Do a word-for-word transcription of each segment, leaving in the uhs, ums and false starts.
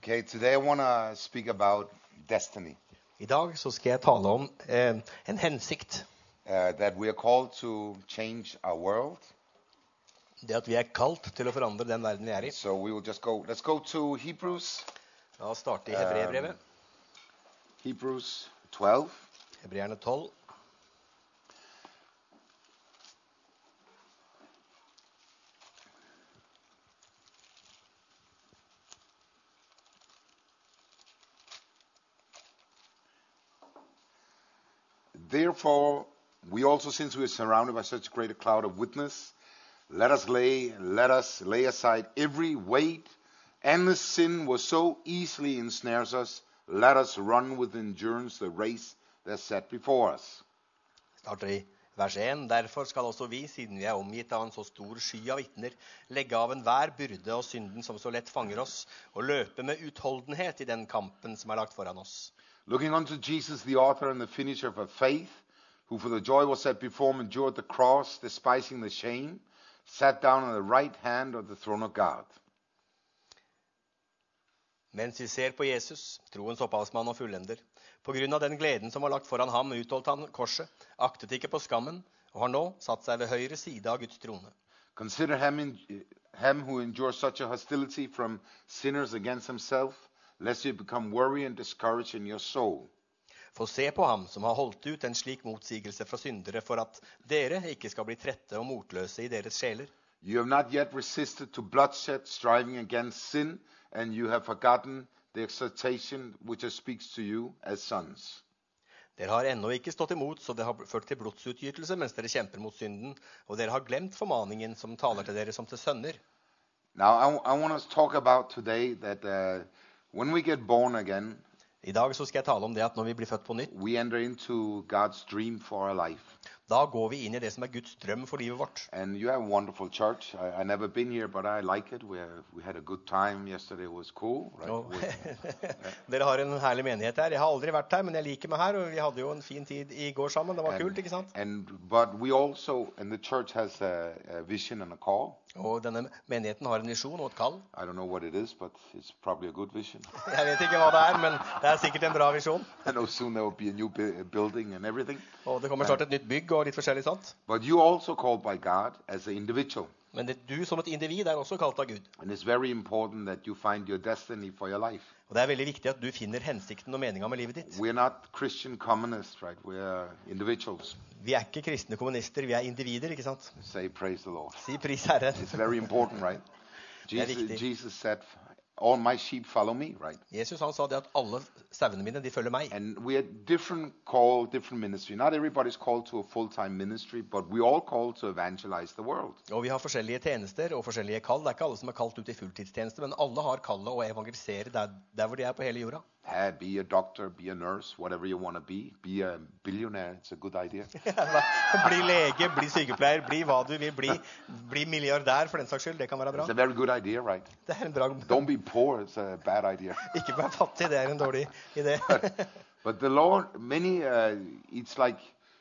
Okay, today I want to speak about destiny. I dag så skal jeg tale om eh, en hensikt. Uh, that we are called to change our world. Det at vi er kalt til å forandre den verden vi er i. So we will just go, let's go to Hebrews. La oss starte i Hebreerbrevet. Um, Hebrews twelve. Hebreerne tolv. Therefore, we also, since we are surrounded by such a great cloud of witness, let us lay, let us lay aside every weight and the sin was so easily ensnares us. Let us run with endurance the race that's set before us. Starter i vers en. Derfor skal også vi, siden vi er omgitt av en så stor sky av vitner, legge av enhver byrde og synden som så lett fanger oss, og løpe med utholdenhet i den kampen som er lagt foran oss. Looking unto Jesus, the author and the finisher of our faith, who for the joy was set before him endured the cross, despising the shame, sat down on the right hand of the throne of God. Mens vi ser på Jesus, troens opphavsmann og fullender, på grunn av den gleden som var lagt foran ham, utholdt han korset, aktet ikke på skammen, og har nå satt seg ved høyre side av Guds trone. Consider him, in, him who endures such a hostility from sinners against himself, lest you become worried and discouraged in your soul. For se på ham som har holdt ut en slik motsigelse fra syndere, for at dere ikke skal bli trette og motløse i deres sjeler. You have not yet resisted to bloodshed, striving against sin, and you have forgotten the exhortation which speaks to you as sons. Dere har ennå ikke stått imot, så det har ført til blodsutgytelse mens dere kjemper mot synden, og dere har glemt formaningen som taler til dere som til sønner. Now, I, I want to talk about today that uh, when we get born again, I dag så skal jeg tale om det at når vi blir født på nytt, we enter into God's dream for our life. da går vi inn i det som er Guds drøm for livet vårt. And you have a wonderful church. I, I never been here, but I like it. We, have, we had a good time yesterday. It was cool. Right? Og, We- dere har en herlig menighet her. Jeg har aldri vært her, men jeg liker meg her, og vi hadde jo en fin tid i går sammen. Det var kult, ikke sant? and but we also, and the church has a, a vision and a call. Og denne menigheten har en visjon og et kall. I don't know what it is, but it's probably a good vision. Jeg vet ikke hva det er, men det er sikkert en bra visjon. I know soon there will be a new bu- building and everything. Og det kommer snart et nytt bygg og litt forskjellig sånt. But you're also called by God as an individual. Men det, du som et individ er også kalt av Gud. And it's very important that you find your destiny for your life. Og det er veldig viktig at du finner hensikten og meningen med livet ditt. We're not Christian communists, right? We're individuals. Vi er ikke kristne kommunister, vi er individer, ikke sant? Say praise the Lord. Si pris Herre. It's very important, right? Det er Jesus, viktig. Jesus said, all my sheep follow me, right? Jesus han sa det at alle sauene mine, de følger meg. And we are different call, different ministry. Not everybody's called to a full-time ministry, but we all called to evangelize the world. Og vi har forskjellige tjenester og forskjellige kall. Det er ikke alle som er kalt ut i fulltidstjeneste, men alle har kallet å evangelisere der, der hvor de er på hele jorda. Uh, be a doctor, be a nurse, whatever you want to be. Be a billionaire. It's a good idea. Bli lege, bli sykepleier, bli hva du vil, bli, bli milliardær for den saks skyld. Det kan være bra. It's a very good idea, right? Det er en bra. Don't be poor. It's a bad idea. Ikke være fattig, det er en dårlig idé. But the Lord, many, uh, it's like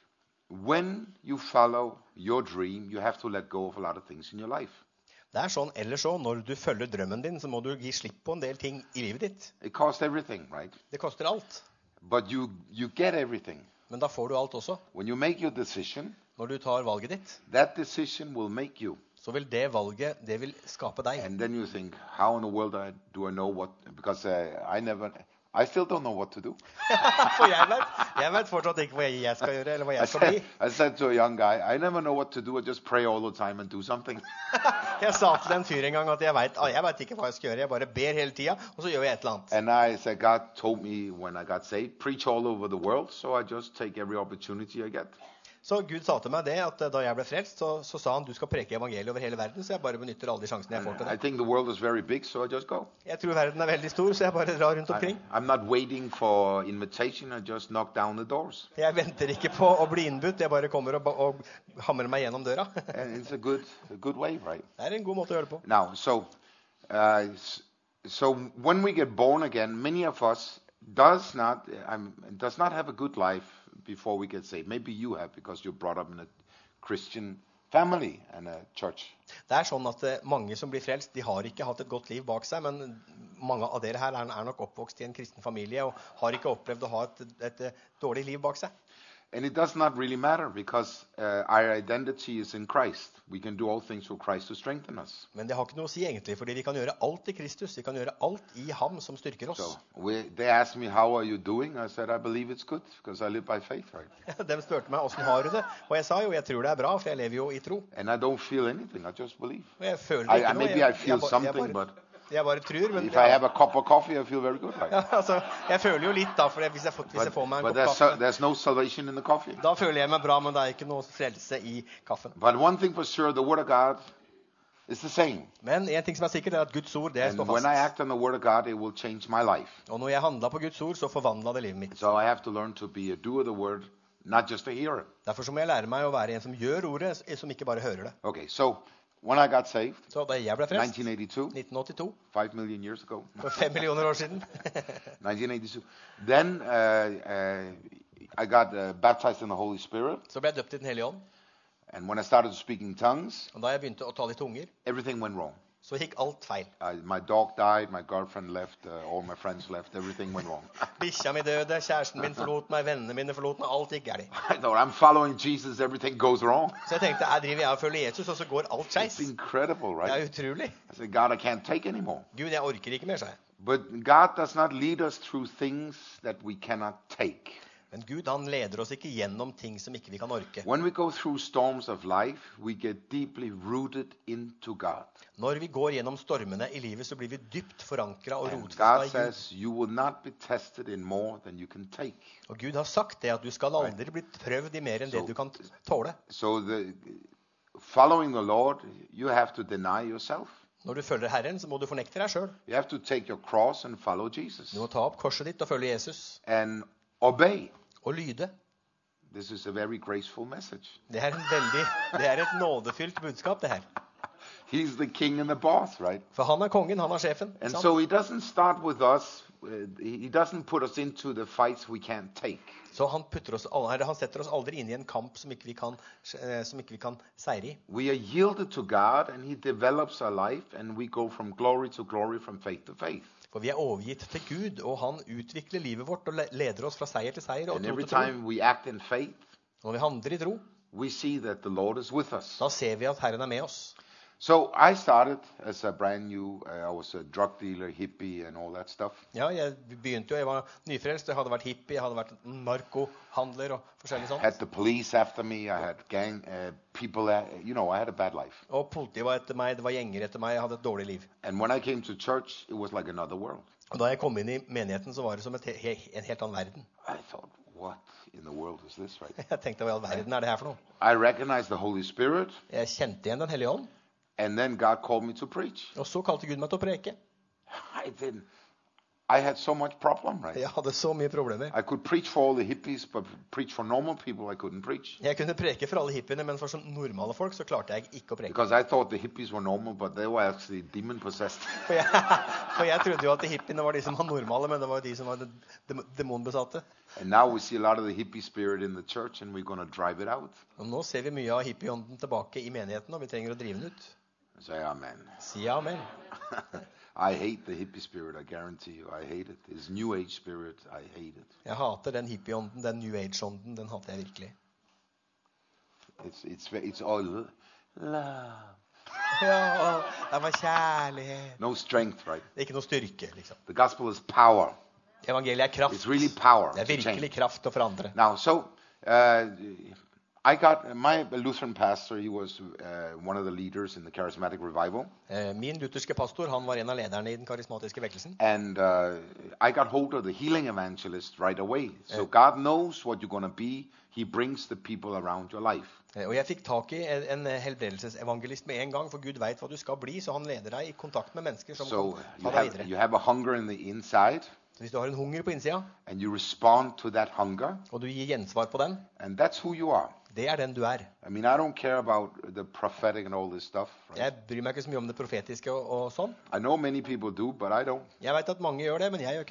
when you follow your dream, you have to let go of a lot of things in your life. Det er sånn ellers også, når du følger drømmen din, så må du gi slipp på en del ting i livet ditt. It costs everything, right? Det koster alt, But you, you get everything. men da får du alt også. When you make your decision, Når du tar valget ditt, that decision will make you. så vil det valget, det vil skape deg. And then you think, how in the world I, do I know what? Because uh, I never, I still don't know what to do. For jeg vet, jeg vet fortsatt ikke hva jeg skal gjøre, eller hva I jeg skal said, bli. I said to a young guy, I never know what to do. I just pray all the time and do something. Jeg sa til en fyr en gang at jeg vet, ah, jeg vet ikke hva jeg skal gjøre, jeg bare ber hele tiden, og så gjør jeg et eller annet. And I said, God told me when I got saved, preach all over the world. So I just take every opportunity I get. Så Gud sa til meg det, at da jeg ble frelst, så, så sa han, du skal preke evangeliet over hele verden, så jeg bare benytter alle de sjansene jeg får til I det. think the world is very big, so I just go. Jeg tror verden er veldig stor, så jeg bare drar rundt I, omkring. I'm not waiting for invitation. I just knock down the doors. Jeg venter ikke på å bli innbudt, jeg bare kommer og, ba- og hamrer meg gjennom døra. And it's a good, a good way, right? Det er en god måte å gjøre det på. Now, so, uh, s- so when we get born again, many of us does not, um, does not have a good life before we get saved. Maybe you have because you're brought up in a Christian family and a church. Det er sånn at eh, mange som blir frelst, de har ikke hatt et godt liv bak seg, men mange av dere her er, er nok oppvokst i en kristen familie og har ikke opplevd å ha et, et, et dårlig liv bak seg. And it does not really matter because uh, our identity is in Christ. We can do all things through Christ to strengthen us. Men det har ikke noe å si egentlig, fordi vi kan gjøre alt i Kristus. Vi kan gjøre alt i ham som styrker oss. So we, they asked me, how are you doing? I said, I believe it's good because I live by faith, right? De spurte meg, hvordan har du det? Og jeg sa jo, jeg tror det er bra, for jeg lever jo i tro. And I don't feel anything. I just believe. Og jeg føler I, ikke I, noe. maybe Jeg, I feel jeg, something, jeg, bare, but jeg bare tror, men if I have a cup of coffee, I feel very good, right? ja, altså, jeg føler jo litt da, for hvis jeg, får, hvis jeg får But, meg en but kopp there's, so, kaffe, there's no salvation in the coffee. da føler jeg meg bra, men det er ikke noe frelse i kaffen. But one thing for sure, the Word of God is the same. Men en ting som er sikkert er at Guds ord, det And står when I fast. act on the Word of God, it will change my life. Og når jeg handla på Guds ord, så forvandla det livet mitt. So I have to learn to be a doer of the Word, not just a hearer. Derfor så må jeg lære meg å være en som gjør ordet, som ikke bare hører det. Okay, so when I got saved, Så da jeg ble frelst, nineteen eighty-two, nitten åttito, five million years ago, for fem millioner år siden, nineteen eighty-two, then uh, uh, I got uh, baptized in the Holy Spirit. så ble jeg døpt i Den hellige ånd. And when I started speaking in tongues, Og da jeg begynte å tale i tunger, everything went wrong. så gikk alt feil. I, my dog died, my girlfriend left, uh, all my friends left, everything went wrong. Bikkja mi døde, kjæresten min forlot meg, vennene mine forlot meg, alt gikk galt. I thought, I'm following Jesus, everything goes wrong. Så jeg tenkte, jeg driver jeg og følger Jesus, og så går alt It's skeis. incredible, Det right? er utrolig. I said, God, I can't take anymore. Gud, jeg orker ikke mer, sa jeg. But God does not lead us through things that we cannot take. Men Gud, han leder oss ikke gjennom ting som ikke vi kan orke. When we go through storms of life, we get deeply rooted into God. Når vi går gjennom stormene i livet, så blir vi dypt forankret og And rotfestet God i Gud. says you will not be tested in more than you can take. Og Gud har sagt det, at du skal aldri bli prøvd i mer enn det du kan tåle. So the following the Lord, you have to deny yourself. Når du følger Herren, så må du fornekte deg selv. You have to take your cross and follow Jesus Du må ta opp korset ditt og følge Jesus. and obey. Og lyde. This is a very graceful message. Det er, en veldig, det er et nådefylt budskap, det her. He's the king and the boss, right? For han er kongen, han er sjefen. And sant? so he doesn't start with us. Uh, he doesn't put us into the fights we can't take. Så han, putter oss, eller han setter oss aldri inn i en kamp som ikke vi kan, eh, som ikke vi kan seire i. We are yielded to God, and he develops our life, and we go from glory to glory, from faith to faith. For vi er overgitt til Gud, og han utvikler livet vårt og le- leder oss fra seier til seier og And tro every til tro. time we act in faith, Når vi handler i tro, we see that the Lord is with us. da ser vi at Herren er med oss. So I started as a brand new, uh, I was a drug dealer, hippie, and all that stuff. Ja, jeg begynte jo, jeg var nyfrelst, jeg hadde vært hippie, jeg hadde vært narkohandler og forskjellig sånt. Had the police after me. I had gang uh, people. Uh, you know, I had a bad life. Og politiet var etter meg, det var gjenger etter meg, jeg hadde et dårlig liv. And when I came to church, it was like another world. Og da jeg kom inn i menigheten, så var det som et, he, en helt annen verden. I thought, what in the world is this, right? Jeg tenkte, hva i all verden er det her for noe? I recognized the Holy Spirit, Jeg kjente igjen Den hellige ånd, and then God called me to preach. og så kalte Gud meg til å preke. I didn't. I had so much problem, right? Jeg hadde så mye problemer. I could preach for all the hippies, but preach for normal people, I couldn't preach. Jeg kunne preke for alle hippiene, men for sånn normale folk så klarte jeg ikke å preke. Because I thought the hippies were normal, but they were actually demon-possessed. For jeg, for jeg trodde jo at de hippiene var de som var normale, men det var de som var de- dem- demonbesatte. And now we see a lot of the hippie spirit in the church, and we're going to drive it out. Og nå ser vi mye av hippieånden tilbake i menigheten, og vi trenger å drive den ut. Say amen. Si amen. I hate the hippie spirit, I guarantee you. I hate it. It's new age spirit. I hate it. Jeg hater den hippieånden, den new age-ånden, den hater jeg virkelig. It's it's ve- it's all love. Ja, det var kjærlighet. No strength, right? Det er ikke noe styrke, liksom. The gospel is power. Evangeliet er kraft. It's really power Det er to virkelig change. kraft å forandre. Now, so uh, I got my Lutheran pastor. He was uh, one of the leaders in the charismatic revival, Eh, Min lutherske pastor, han var en av lederne i den karismatiske vekkelsen. and uh, I got hold of the healing evangelist right away. So God knows what you're going to be. He brings the people around your life. Eh, Og jeg fikk tak i en en helbredelsesevangelist med en gang, for Gud vet hva du skal bli, så han leder deg i kontakt med mennesker som So kan you ta deg have videre. you have a hunger in the inside, Så hvis du har en hunger på innsida, and you respond to that hunger, og du gir gjensvar på den, and that's who you are. det er den du er. I mean, I don't care about the prophetic and all this stuff. Right? Jeg bryr meg ikke så mye om det profetiske og, og sånn. I know many people do, but I don't. Jeg vet at mange gjør det, men jeg gjør ikke det.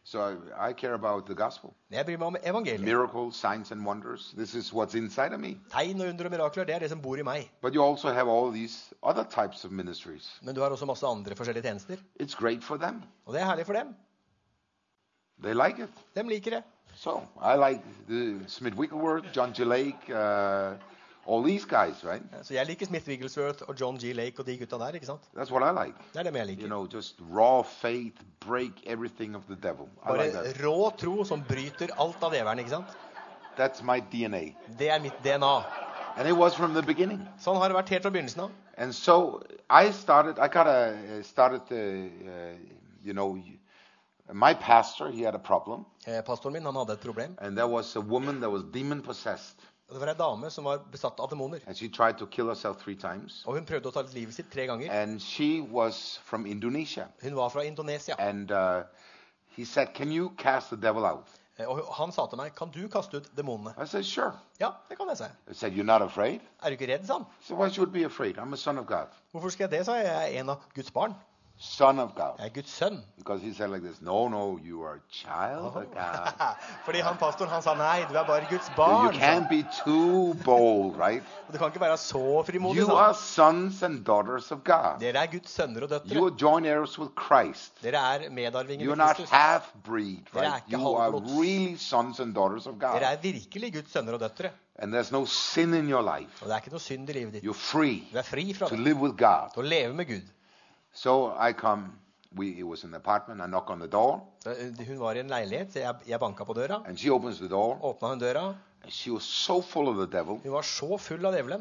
So I, I care about the gospel. Jeg bryr meg om evangeliet. Miracles, signs and wonders. This is what's inside of me. Tegn og under og mirakler, det er det som bor i meg. But you also have all these other types of ministries. Men du har også masse andre forskjellige tjenester. It's great for them. Og det er herlig for dem. They like it. De liker det. So I like the Smith Wigglesworth, John G. Lake, uh, all these guys, right? Så jeg liker Smith Wigglesworth og John G. Lake og de gutta der, ikke sant? That's what I like. Det er dem jeg liker. You know, just raw faith, break everything of the devil. I Bare like that. rå tro som bryter alt av djevelen, ikke sant? That's my D N A. Det er mitt D N A. And it was from the beginning. Sånn har det vært helt fra begynnelsen av. And so I started, I kind of started, uh, uh, you know, my pastor, he had a problem. Eh, Pastoren min, han hadde et problem. And there was a woman that was demon-possessed. Det var en dame som var besatt av demoner. And she tried to kill herself three times. Og hun prøvde å ta livet sitt tre ganger. And she was from Indonesia. Hun var fra Indonesia. And uh, he said, can you cast the devil out? Eh, Og han sa til meg, kan du kaste ut demonene? I said, sure. Ja, det kan jeg si. I said, you're not afraid? Er du ikke redd, sa han. So why should I be afraid? I'm a son of God. Hvorfor skal jeg det, sa jeg. Jeg er en av Guds barn. Son of God. Jeg er Guds sønn. Because he said like this, no, no, you are a child of God. Fordi han pastoren, han sa, nei, du er bare Guds You barn. sa han. can't be too bold, right? Og du kan ikke være så frimodig, You sa are han. sons and daughters of God. Dere er Guds sønner og You døtre. are joint heirs with Christ. Dere er medarvinger You're med not Kristus. half-breed, Dere er right? ikke You are halvblods. really sons and daughters of Dere God. er virkelig Guds sønner og døtre. And there's no sin in your life. Og det er ikke noe synd i livet ditt. You're free Du er fri fra to det. live with God. Til å leve med Gud. So I come, we, it was an apartment, I knock on the door, Så, eh, Hun var i en leilighet, så jeg, jeg banka på døra. and she opens the door, Åpna hun døra. and she was so full of the devil. Hun var så full av djevelen.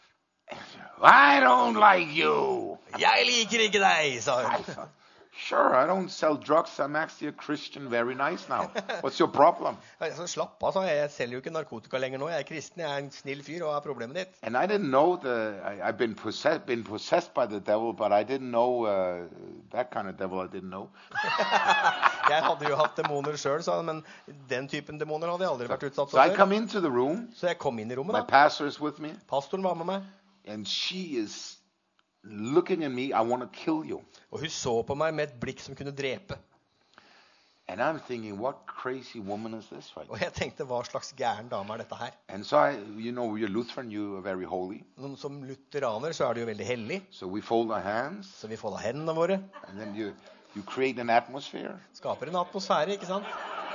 I don't like you. Jeg liker ikke deg, sa I hun. thought, sure, I don't sell drugs. I'm actually a Christian. Very nice now. What's your problem? Jeg sa, slapp av, sa jeg. Jeg selger jo ikke narkotika lenger nå. Jeg er kristen, jeg er en snill fyr. Og hva er problemet ditt? And I didn't know the, I, I've been possessed, been possessed by the devil, but I didn't know uh, that kind of devil. I didn't know. Jeg hadde jo hatt demoner sjøl, sa han, men den typen demoner hadde jeg aldri vært utsatt So I for. come into the room. Så jeg kom inn i rommet, My da. pastor is with me, Pastoren var med meg. and she is looking at me. I want to kill you. Og hun så på meg med et blikk som kunne drepe. And I'm thinking, what crazy woman is this, right? Og jeg tenkte, hva slags gæren dame er dette her? And so I, you know, you're Lutheran. You are very holy. Noen som lutheraner så er det jo veldig hellig. So we fold our hands, Så vi folder hendene våre. and then you, you create an atmosphere, Skaper en atmosfære, ikke sant?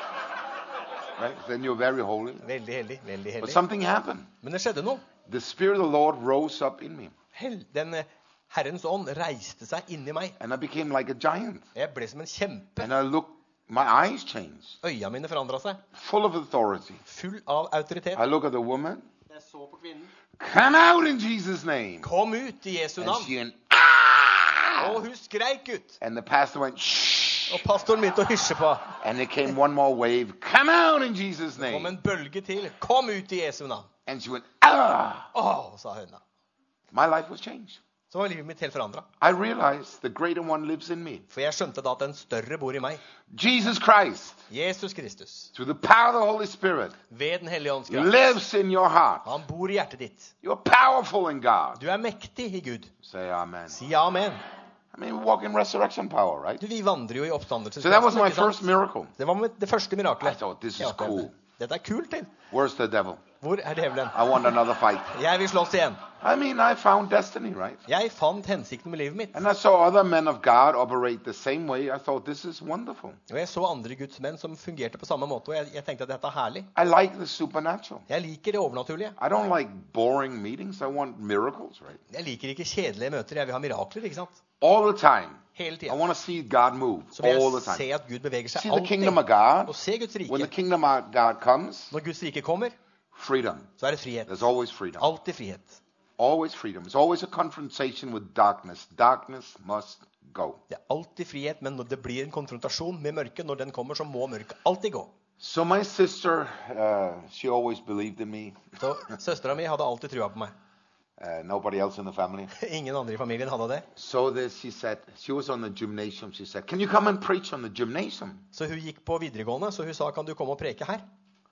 right? Then you're very holy. Veldig hellig, veldig But hellig. something happened. Men det skjedde noe. The Spirit of the Lord rose up in me, Hell, den eh, Herrens ånd reiste seg inni meg. and I became like a giant. Jeg ble som en kjempe. And I looked, my eyes changed, Øya mine forandra seg. full of authority. Full av autoritet. I look at the woman, Jeg så på kvinnen. come out in Jesus' name. Kom ut i Jesu And navn. she went, ah! Og hun skreik ut. And the pastor went, shh. Og pastoren begynte å hysje på. And there came one more wave, come out in Jesus' Kom name. en bølge til. Kom ut i Jesu navn. And she went, ah! Åh, sa høna. My life was changed. Så var livet mitt helt forandra. I realized the greater one lives in me. For jeg skjønte da at den større bor i meg. Jesus Christ, Jesus Kristus. through the power of the Holy Spirit, Ved Den hellige ånds kraft. lives in your heart. Han bor i hjertet ditt. You're powerful in God. Du er mektig i Gud. Say amen. Si amen. I mean, we walk in resurrection power, right? Du, vi vandrer jo i So that was oppstandelseskraften. my ikke sant? first miracle. Det var mitt- det første I miraklet. thought, this jeg is opplevde. cool. Dette er kult, til. Where's the devil? Hvor er djevelen? I want another fight. Jeg vil slåss igjen. I mean, I found destiny, right? Jeg fant hensikten med livet mitt. And I saw other men of God operate the same way. I thought, this is wonderful. Og jeg så andre Guds menn som fungerte på samme måte, og jeg, jeg tenkte at dette er herlig. I like the supernatural. Jeg liker det overnaturlige. I don't like boring meetings. I want miracles, right? Jeg liker ikke kjedelige møter. Jeg vil ha mirakler, ikke sant? All the time. Hele I tiden. want to see God move Så vil all jeg the se time. at Gud beveger seg See the kingdom of alltid. God. Og se Guds When the rike. kingdom of God comes, Når Guds rike kommer, freedom. så er det frihet. There's always freedom. Alltid frihet. Always freedom. It's always a confrontation with darkness. Darkness must go. Det er alltid frihet, men når det blir en konfrontasjon med mørket, når den kommer, så må mørket alltid gå. So my sister, uh, she always believed in me. Så søstera mi hadde alltid trua på meg. Uh, nobody else in the family. Ingen andre i familien hadde det. So this, she said, she was on the gymnasium. She said, can you come and preach on the gymnasium? Så hun gikk på videregående, så hun sa, kan du komme og preke her?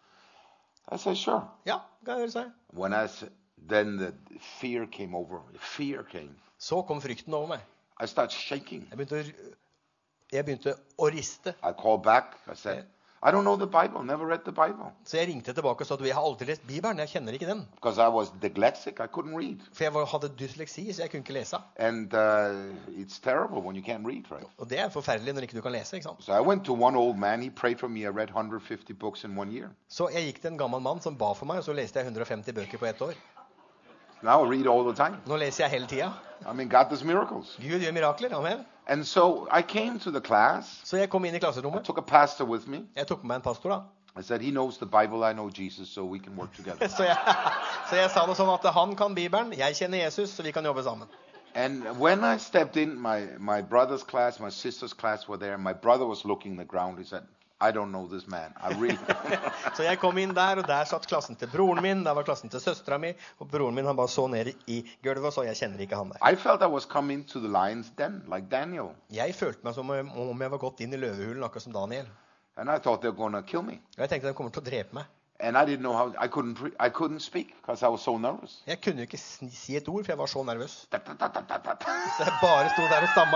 I said, sure. Ja, kan jeg vel si. When I s- then the fear came over. Fear came. Så kom frykten over meg. I started shaking. Jeg begynte å Jeg begynte å riste. I called back. I said, I don't know the Bible. Never read the Bible. Så jeg ringte tilbake og sa at jeg har aldri lest Bibelen. Jeg kjenner ikke den. Because I was dyslexic. I couldn't read. For jeg var, hadde dysleksi, så jeg kunne ikke lese. And uh, it's terrible when you can't read, right? Og det er forferdelig når ikke du kan lese, ikke sant? So I went to one old man. He prayed for me. I read one hundred fifty books in one year. Så jeg gikk til en gammel mann som ba for meg, og så leste jeg hundre og femti bøker på ett år. Now I read all the time. Nå leser jeg hele tida. I mean, God does miracles. Gud gjør mirakler, amen. And so I came to the class. Så jeg kom inn i I klasserommet. took a pastor with me. Jeg tok med meg en pastor da. I said, he knows the Bible. I know Jesus, so we can work together. Så jeg, så jeg sa det sånn at han kan Bibelen, jeg kjenner Jesus, så vi kan jobbe sammen. And when I stepped in, my, my brother's class, my sister's class were there. My brother was looking at the ground. He said, I don't know this man. I really... Så jeg kom inn der, og der satt klassen til broren min, der var klassen til søstera mi, og broren min han bare så ned i gulvet og sa, jeg kjenner ikke han der. I felt I was coming to the lion's den, like Daniel. Jeg følte meg som om jeg var gått inn i løvehulen, akkurat som Daniel. And I thought they were going to kill me. Og jeg tenkte de kommer til å drepe meg. And I didn't know how, I couldn't, pre- I couldn't speak because I was so nervous. Jeg kunne jo ikke sn- si et ord, for jeg var så nervøs. Da, da, da, da, da, da. Så jeg bare sto der og stamma.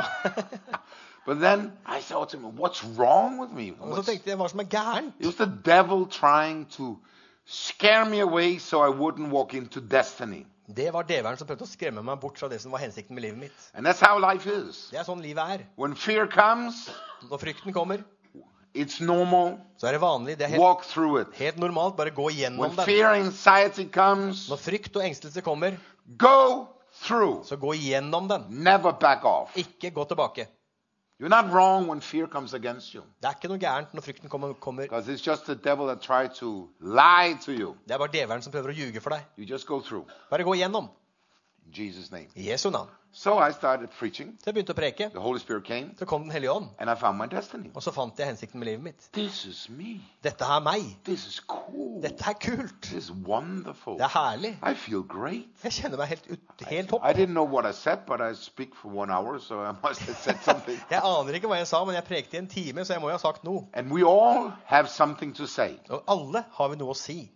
But then I thought to him, what's wrong with me? Og så What's- tenkte jeg, hva som er gærent? It was the devil trying to scare me away so I wouldn't walk into destiny. Det var djevelen som prøvde å skremme meg bort fra det som var hensikten med livet mitt. And that's how life is. Det er sånn livet er. When fear comes, Når frykten kommer, it's normal. så er det vanlig. Det er helt, Walk through it. helt normalt. Bare gå gjennom When den. fear and anxiety comes, Når frykt og engstelse kommer, go through. så gå gjennom den. Never back off. Ikke gå tilbake. You're not wrong when fear comes against you. Det er ikke noe gærent når frykten kommer. kommer. Because it's just the devil that tried to lie to you. Det er bare djevelen som prøver å ljuge for deg. You just go through. Bare gå gjennom. In Jesus' name. I Jesu navn. So I started preaching. Så jeg begynte å preke. The Holy Spirit came. Så kom Den hellige ånd. And I found my destiny. Og så fant jeg hensikten med livet mitt. This is me. Dette er meg. This is cool. Dette er kult. This is wonderful. Det er herlig. I feel great. Jeg kjenner meg helt, ut, helt topp. I didn't know what I said, but I speak for one hour, so I must have said something. Jeg aner ikke hva jeg sa, men jeg prekte i en time, så jeg må jo ha sagt noe. And we all have something to say. Og alle har vi noe å si.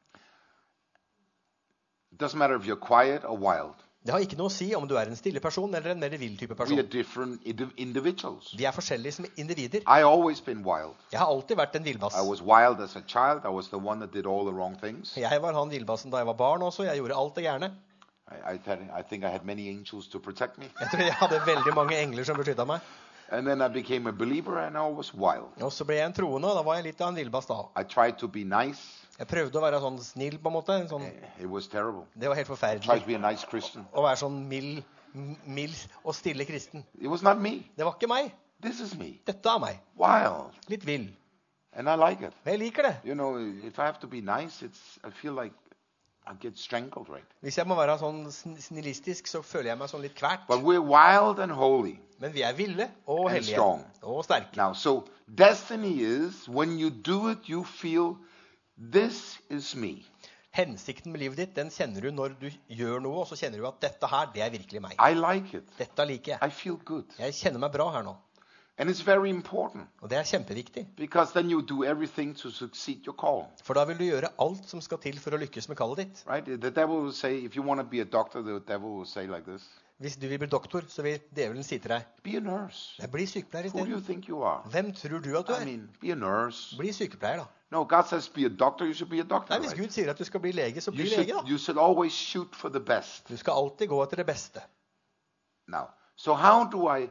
It doesn't matter if you're quiet or wild. Det har ikke noe å si om du er en stille person eller en mer vill type We person. are different indi- individuals. Vi er forskjellige som individer. I always been wild. Jeg har alltid vært en villbass. I was wild as a child. I was the one that did all the wrong things. Jeg var han villbassen da jeg var barn også. Jeg gjorde alt det gærne. I, I, th- I think I had many angels to protect me. Jeg tror jeg hadde veldig mange engler som beskyttet meg. And then I became a believer, and I was wild. Og så ble jeg en troende, og da var jeg litt av en villbass da. I tried to be nice. Jeg prøvde å være sånn snill på en måte. en Sånn, It was terrible. det var helt I tried forferdelig. to be a nice Christian. Å være sånn mild, m- mild og stille kristen. It was not me. Det var ikke meg. This is me. Dette er meg. Wild. Litt vill. And I like it. Og jeg liker det. You know, if I have to be nice, it's I feel like I get strangled, right? Hvis jeg må være sånn sn- snillistisk, så føler jeg meg sånn litt kvært. But we're wild and holy. Men vi er ville og And hellige. strong. Og sterke. Now, so destiny is when you do it, you feel this is me. Hensikten med livet ditt, den kjenner du når du gjør noe, og så kjenner du at dette her, det er virkelig meg. I like it. Dette liker jeg. I feel good. Jeg kjenner meg bra her nå. And it's very important Og det er kjempeviktig. because then you do everything to succeed your call, For da vil du gjøre alt som skal til for å lykkes med kallet ditt. right? The devil will say, if you want to be a doctor, the devil will say like this, Hvis du vil bli doktor, så vil djevelen si til deg, be a nurse. jeg blir sykepleier i Who do you stedet. think you are? Hvem tror du at du I er? mean, be a nurse. Bli sykepleier da. No, God says be a doctor, you should be a doctor, Nei, hvis right? Gud sier at du skal bli lege, så You bli should, lege da. you should always shoot for the best. Du skal alltid gå etter det beste. Now, so how do I,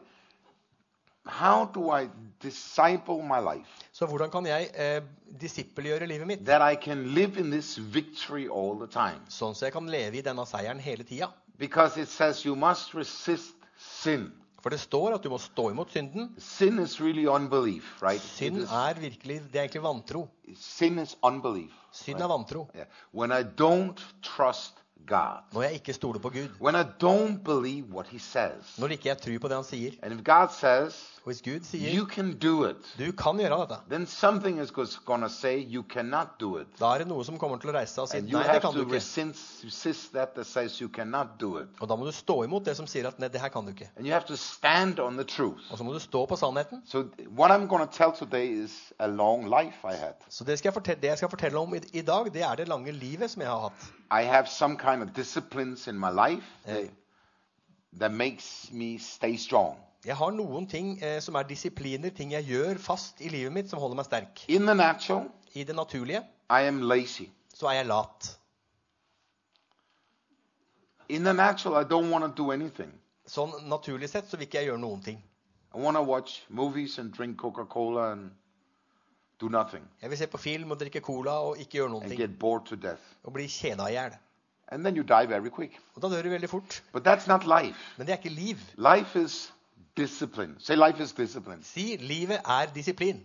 how do I disciple my life Så hvordan kan jeg eh, disippelgjøre livet mitt? that I can live in this victory all the time? Sånn så jeg kan leve i denne seieren hele tida. Because it says you must resist sin. For det står at du må stå imot synden. Sin is really unbelief, right? It Synd is- er virkelig, det er egentlig vantro. sin is unbelief. Synd er vantro. Yeah. When I don't trust God, Når jeg ikke stoler på Gud. when I don't believe what He says, Når ikke jeg tror på det han sier. and if God says Og hvis Gud sier, you can do it, du kan gjøre dette, then something is going to say you cannot do it. da er det noe som kommer til å reise seg og si, And you nei, det have kan du to ikke. resist, resist that that says you cannot do it. Og da må du stå imot det som sier at nei, det her kan du ikke. And you have to stand on the truth. Og så må du stå på sannheten. So what I'm going to tell today is a long life I had. Så det, skal jeg fortelle, det jeg skal fortelle om i, i dag, det er det lange livet som jeg har hatt. I have some kind of disciplines in my life that, that makes me stay strong. Jeg har noen ting eh, som er disipliner, ting jeg gjør fast i livet mitt, som holder meg sterk. In the natural, I det naturlige I am lazy. så er jeg lat. In the natural, I don't want to do anything. Sånn naturlig sett så vil ikke jeg gjøre noen ting. I want to watch movies and drink Coca-Cola and do nothing Jeg vil se på film og drikke cola og ikke gjøre noen and ting. get bored to death. Og bli kjeda i hjel. And then you die very quick. Og da dør du veldig fort. But that's not life. Men det er ikke liv. Life is discipline. Say life is discipline. Si livet er disiplin.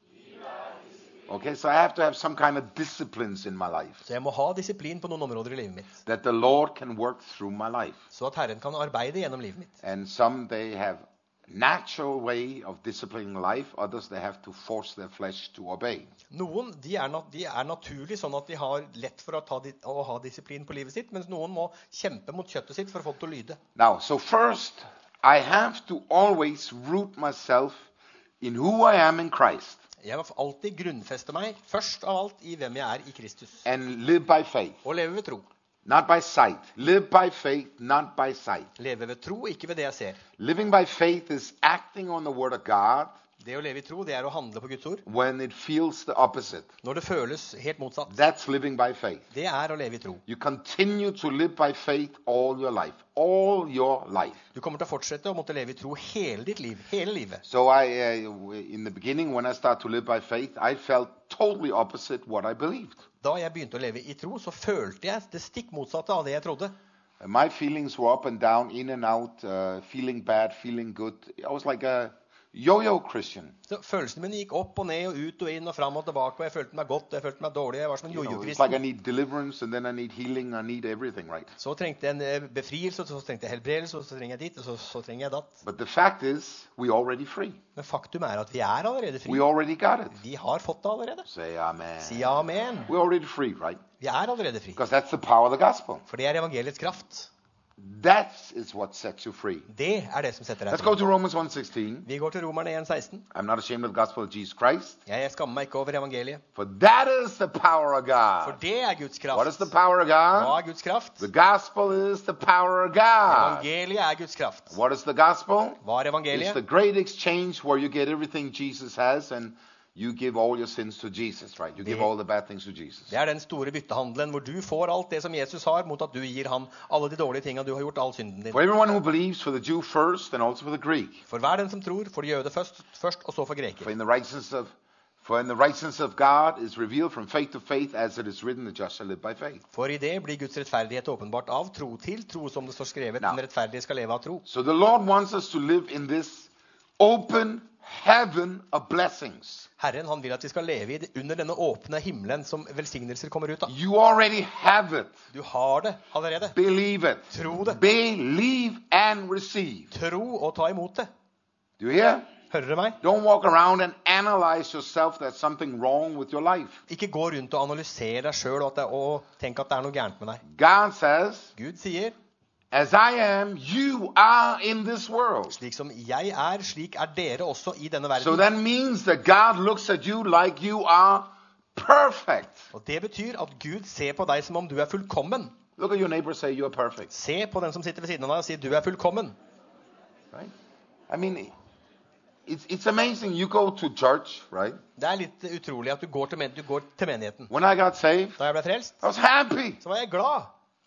Okay, so I have to have some kind of disciplines in my life Så jeg må ha disiplin på noen områder i livet mitt. that the Lord can work through my life. Så at Herren kan arbeide gjennom livet mitt. And some they have natural way of disciplining life. Others they have to force their flesh to obey. Noen de er, na- de er naturlig sånn at de har lett for å, ta di å ha disiplin på livet sitt, mens noen må kjempe mot kjøttet sitt for å få det til å lyde. Now, so first, I have to always root myself in who I am in Christ Jeg må alltid grunnfeste meg først av alt i hvem jeg er i Kristus. and live by faith, Og leve ved tro. not by sight. Live by faith, not by sight. Leve ved tro, ikke ved det jeg ser. Living by faith is acting on the word of God Det å leve i tro, det er å handle på Guds ord. when it feels the opposite. Når det føles helt motsatt. That's living by faith. Det er å leve i tro. You continue to live by faith all your life. All your life. Du kommer til å fortsette å måtte leve i tro hele ditt liv. Hele livet. So I, uh, in the beginning, when I started to live by faith, I felt totally opposite what I believed. Da jeg begynte å leve i tro, så følte jeg det stikk motsatte av det jeg trodde. And my feelings were up and down, in and out, uh, feeling bad, feeling good. I was like a yo-yo Christian. Så følelsene mine gikk opp og ned og ut og inn og fram og tilbake, og jeg følte meg godt, og jeg følte meg dårlig. Jeg var som en You know, it's like I jojo-kristen. need deliverance, and then I need healing, I need everything, right? Så trengte jeg en eh, befrielse, og så trengte jeg helbredelse, og så trenger jeg ditt, og så, så trenger jeg datt. But the fact is, we're already free. Men faktum er at vi er allerede fri. We already got it. Vi har fått det allerede. Say amen. Si amen. We're already free, right? Vi er allerede fri. Because that's the power of the gospel. For det er evangeliets kraft. That is what sets you free. Det er det som setter deg Let's go fri. to Romans one sixteen. Vi går til Romerne en seksten. I'm not ashamed of the gospel of Jesus Christ, Jeg skammer meg ikke over evangeliet. for that is the power of For God. det er Guds What is kraft. the power of Hva God? er Guds kraft? The gospel is the power of God. Evangeliet er Guds kraft. What is the gospel? Hva er It's evangeliet? the great exchange where you get everything Jesus has and you give all your sins to Jesus, right? You give all the bad things to Jesus. Det er den store byttehandelen hvor du får alt det som Jesus har, mot at du gir ham alle de dårlige tingene du har gjort, all synden din. For everyone who believes, for the Jew first and also for the Greek. For hver den som tror, for de jøde først, først og så for For greker. in the righteousness of for in the righteousness of God is revealed from faith to faith, as it is written, the just shall live by faith. For i det blir Guds rettferdighet åpenbart av tro til tro, som det står skrevet. Now. Den rettferdige skal leve av tro. So the Lord wants us to live in this open heaven of blessings. Herren han vil at vi skal leve i det, under denne åpne himmelen som velsignelser kommer ut av. You already have it. Du har det allerede. Believe it. Tro det. Believe and receive. Tro og ta imot det. Do you hear? Hører du meg? Don't walk around and analyze yourself. There's something wrong with your life. Ikke gå rundt og analysere deg sjøl og, at det- og tenk at det er noe gærent med deg. God says, Gud sier, as I am, you are in this world. slik som jeg er, slik er dere også i denne So verden. that means that God looks at you like you are perfect. Og det betyr at Gud ser på deg som om du er fullkommen. Look at your neighbor and say, you're perfect. Se på den som sitter ved siden av deg og si du er fullkommen. Right? I mean, it's, it's amazing. You go to church, right? Det er litt utrolig at du går til, men du går til menigheten. When I got saved, Da jeg ble frelst, I was happy. så var jeg glad.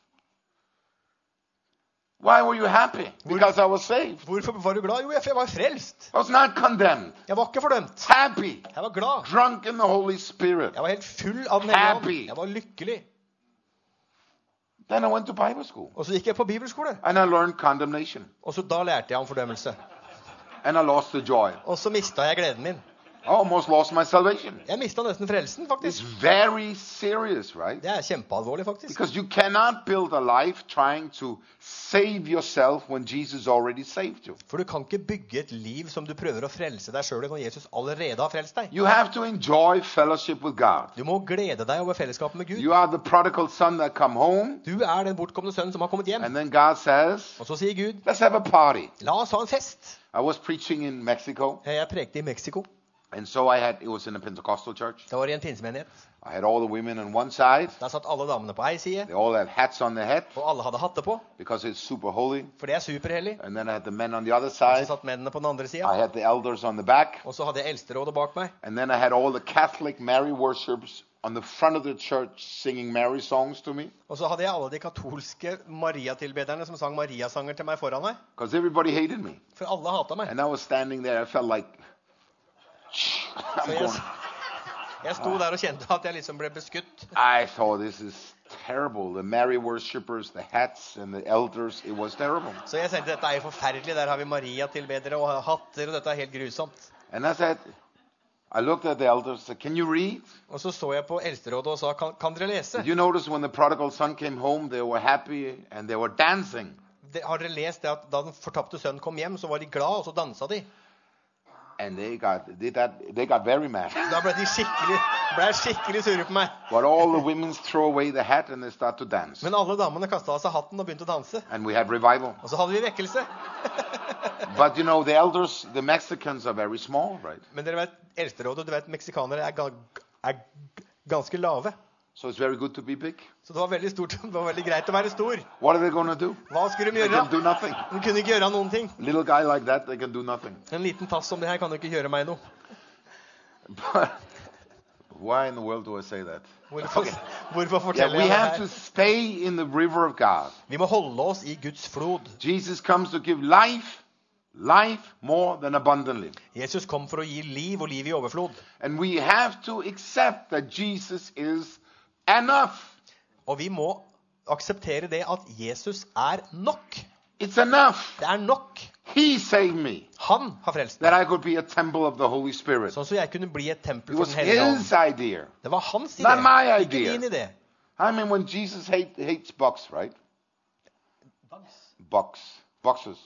Why were you happy? Because I was saved. Hvorfor var du glad? Jo, jeg var frelst. I was not condemned. Jeg var ikke fordømt. Happy. Jeg var glad. Drunk in the Holy Spirit. Jeg var helt full av den hellige ånd. Happy. Jeg var lykkelig. Then I went to Bible school. Og så gikk jeg på bibelskole. And I learned condemnation. Og så da lærte jeg om fordømmelse. And I lost the joy. Og så mistet jeg gleden min. I almost lost my salvation. Jeg mistet nesten frelsen, It's faktisk. very serious, right? Det er kjempealvorlig, faktisk. Because you cannot build a life trying to save yourself when Jesus already saved you. For du kan ikke bygge et liv som du prøver å frelse deg selv når Jesus allerede har frelst deg. You have to enjoy fellowship with God. Du må glede deg over fellesskapet med Gud. You are the prodigal son that come home, Du er den bortkomne sønnen som har kommet hjem. and then God says, Og så sier Gud, let's have a party. la oss ha en fest. I was preaching in Mexico, Jeg prekte i Mexico. And so I had, it was in a Pentecostal church. Det var i en pinsemenighet. I had all the women on one side. Der satt alle damene på ei side, They all had hats on their head og alle hadde hatter på, because it's super holy. for det er superhellig. And then I had the men on the other Og så side. satt mennene på den andre I sida, had the elders on the back. og så hadde jeg eldsterådet bak meg. And then I had all the Catholic Mary worshippers on the front of the church singing Mary songs to me. Og så hadde jeg alle de katolske Maria-tilbederne som sang Maria-sanger til meg foran meg. Because everybody hated me. For alle hata meg. And I was standing there. I felt like, Så I'm jeg, going. jeg sto der og kjente at jeg liksom ble beskutt. I thought this is terrible. The Mary worshippers, the hats, and the elders. It was terrible. Så jeg tenkte dette er jo forferdelig. Der har vi Maria-tilbedere og hatter, og dette er helt grusomt. And I said, I looked at the elders and said, can you read? Og så så jeg på eldsterådet og sa, kan, kan dere lese? Did you notice when the prodigal son came home, they were happy and they were dancing? Det, har dere lest det at da den fortapte sønnen kom hjem, så var de glad, og så dansa de? And they got, they got, they got very mad. Da ble de skikkelig, ble skikkelig sure på meg. But all the women throw away the hat and they start to dance. Men alle damene kastet av seg hatten og begynte å danse. And we had revival. Og så hadde vi vekkelse. But you know, the elders, the Mexicans are very small, right? Men dere vet, eldsterådet, du vet, meksikanere er, ga, er ganske lave. So it's very good to be big. Så det var veldig stort, det var veldig greit å være stor. What are they going to do? Hva skulle de They gjøre? can do nothing. De kunne ikke gjøre noen ting. A little guy like that, they can do nothing. En liten tass som det her kan jo ikke gjøre meg noe. But why in the world do I say that? Hvorfor, hvorfor Yeah, forteller we jeg have det to her? stay in the river of God. Vi må holde oss i Guds flod. Jesus comes to give life, life more than abundantly. Jesus kom for å gi liv og liv i overflod. And we have to accept that Jesus is enough. Og vi må akseptere det at Jesus er nok. It's enough. Det er nok. He saved me Han har frelst that meg. I could be a temple of the Holy Spirit. Sånn så jeg kunne bli et tempel It for was den hellige his ånd. idea. Det var hans Not my idé, ikke idea. min idé. I mean, when Jesus hate, hates bucks, right? Bucks. Boxes.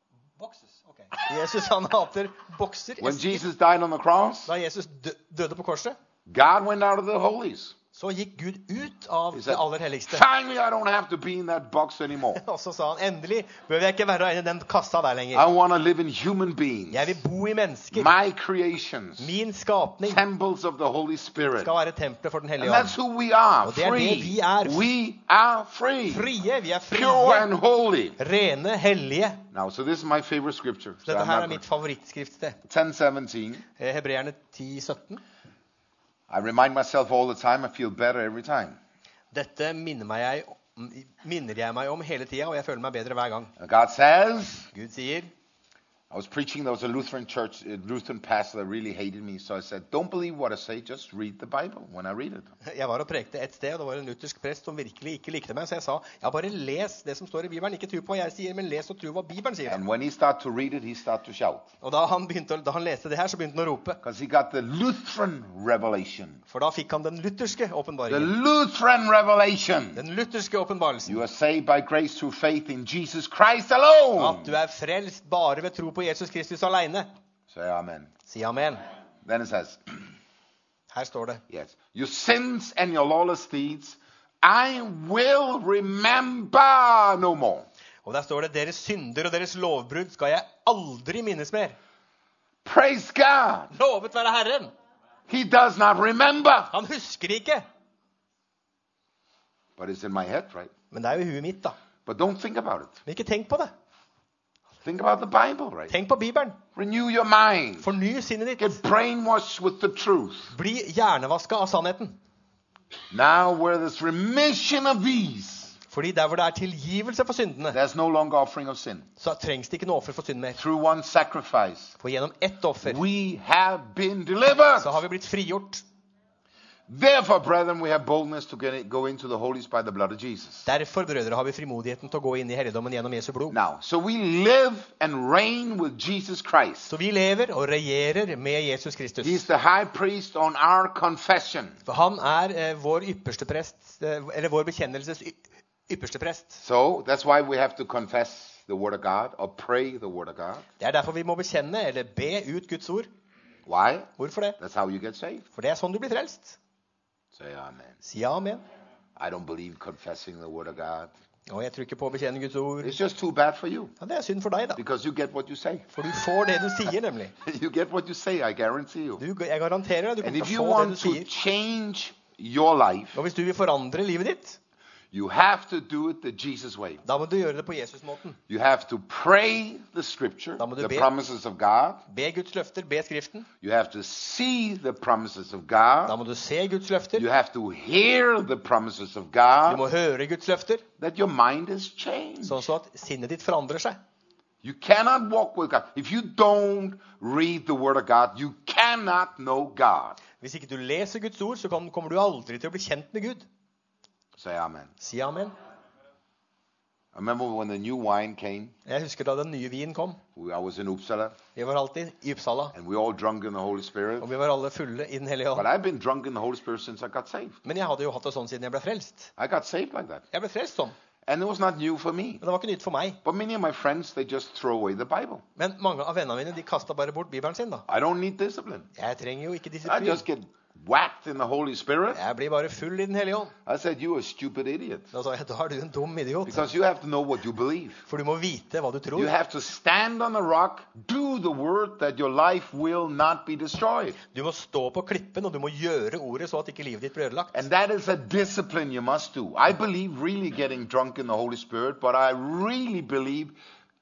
Jesus han hater bokser. When Jesus died on the cross, Da Jesus dø- døde på korset, God went out of the holies. så gikk Gud ut av He det said, aller helligste. finally, I don't have to be in that box anymore. Og så sa han, endelig behøver jeg ikke være i den kassa der lenger. I want to live in human beings, Jeg vil bo i mennesker. my creations, Min skapning temples of the Holy Spirit. skal være templet for den And hellige that's ånd. who we are, Og det er det free. vi er. We are free, Frie, vi er pure and frie, holy. rene, hellige. Now, so this is my favorite scripture. So Dette I'm her not er gonna- mitt favorittskriftsted. ten seventeen. Eh, Hebreerne ti sytten. I remind myself all the time, I feel better every time. Dette minner, meg jeg, minner jeg meg om hele tida, og jeg føler meg bedre hver gang. And God says, Gud sier, I was preaching, there was a Lutheran church, a Lutheran pastor that really hated me. So I said, don't believe what I say, just read the Bible when I read it. jeg var og prekte et sted, og det var en luthersk prest som virkelig ikke likte meg, så jeg sa, ja, bare les det som står i Bibelen, ikke tro på hva jeg sier, men les og tro hva Bibelen sier. And when he started to read it, he started to shout. Og da han, begynte, å- da han leste det her, så begynte han å rope, Because he got the Lutheran revelation. for da fikk han den lutherske The åpenbaringen. Lutheran revelation. Den lutherske åpenbarelsen. You are saved by grace through faith in Jesus Christ alone. At du er frelst bare ved tro på Jesus Kristus alene. Say amen. Si amen. Then it says, Her står det, yes, your sins and your lawless deeds, I will remember no more. og der står det, deres synder og deres lovbrudd skal jeg aldri minnes mer. Praise God. Lovet være Herren. He does not remember. Han husker ikke. But it's in my head, right? Men det er jo i huet mitt da. But don't think about it. Men ikke tenk på det. Think about the Bible, right? Tenk på Bibelen. Renew your mind. Forny sinnet ditt. Get brainwashed with the truth. Bli hjernevasket av sannheten. Now where there's remission of these, Fordi der hvor det er tilgivelse for syndene, there's no longer offering of sin. så trengs det ikke noe offer for synd mer. Through one sacrifice, For gjennom ett offer, we have been delivered. så har vi blitt frigjort. Therefore, brethren, we have boldness to get it, go into the holies by the blood of Jesus. Derfor, brødre, har vi frimodigheten til å gå inn i helligdommen gjennom Jesu blod. Now, so we live and reign with Jesus Christ. Så vi lever og regjerer med Jesus Kristus. He's the high priest on our confession. For han er eh, vår ypperste prest, eh, eller vår bekjennelses y- ypperste prest. So that's why we have to confess the word of God or pray the word of God. Det er derfor vi må bekjenne, eller be ut Guds ord. Why? Hvorfor det? That's how you get saved. For det er sånn du blir frelst. Say amen. Si amen. I don't believe confessing the word of God. Og jeg tror ikke på å bekjenne Guds ord. It's just too bad for you. Ja, det er synd for deg, da. Because you get what you say. For du får det du sier, nemlig. You get what you say, I guarantee you. Du, jeg garanterer deg, du And kommer if til you å få det want du to sier. change your life, Og hvis du vil forandre livet ditt, you have to do it the Jesus way. da må du gjøre det på Jesus-måten. You have to pray the scripture, Da må du the be. promises of God. Be Guds løfter, be Skriften. You have to see the promises of Da God. må du se Guds løfter. You have to hear the promises of Du God. må høre Guds løfter, That your mind is changed. sånn så at sinnet ditt forandrer seg. You cannot walk with God. If you don't read the Word of God, you cannot know God. Hvis ikke du leser Guds ord, så kan, kommer du aldri til å bli kjent med Gud. Say amen. Si amen. I remember when the new wine came, Jeg husker da den nye vin kom. we- I was in Uppsala, Vi var alltid i Uppsala, and we all drunk in the Holy Spirit. og vi var alle fulle i den hellige But ånd. I've been drunk in the Holy Spirit since I got saved. Men jeg hadde jo hatt det sånn siden jeg ble frelst. I got saved like that. Jeg ble frelst sånn, And it was not new for me. men det var ikke nytt for meg. But many of my friends, they just throw away the Bible. Men mange av vennene mine, de kastet bare bort Bibelen sin da. I don't need discipline. Jeg trenger jo ikke I disiplin. just get whacked in the Holy Spirit. Jeg blir bare full i den hellige ånd. I said, you a stupid idiot. Da sa jeg, da er du en dum idiot. Because you have to know what you believe. For du må vite hva du tror. You have to stand on the rock, do the word that your life will not be destroyed. Du må stå på klippen, og du må gjøre ordet så at ikke livet ditt blir ødelagt. And that is a discipline you must do. I believe really getting drunk in the Holy Spirit, but I really believe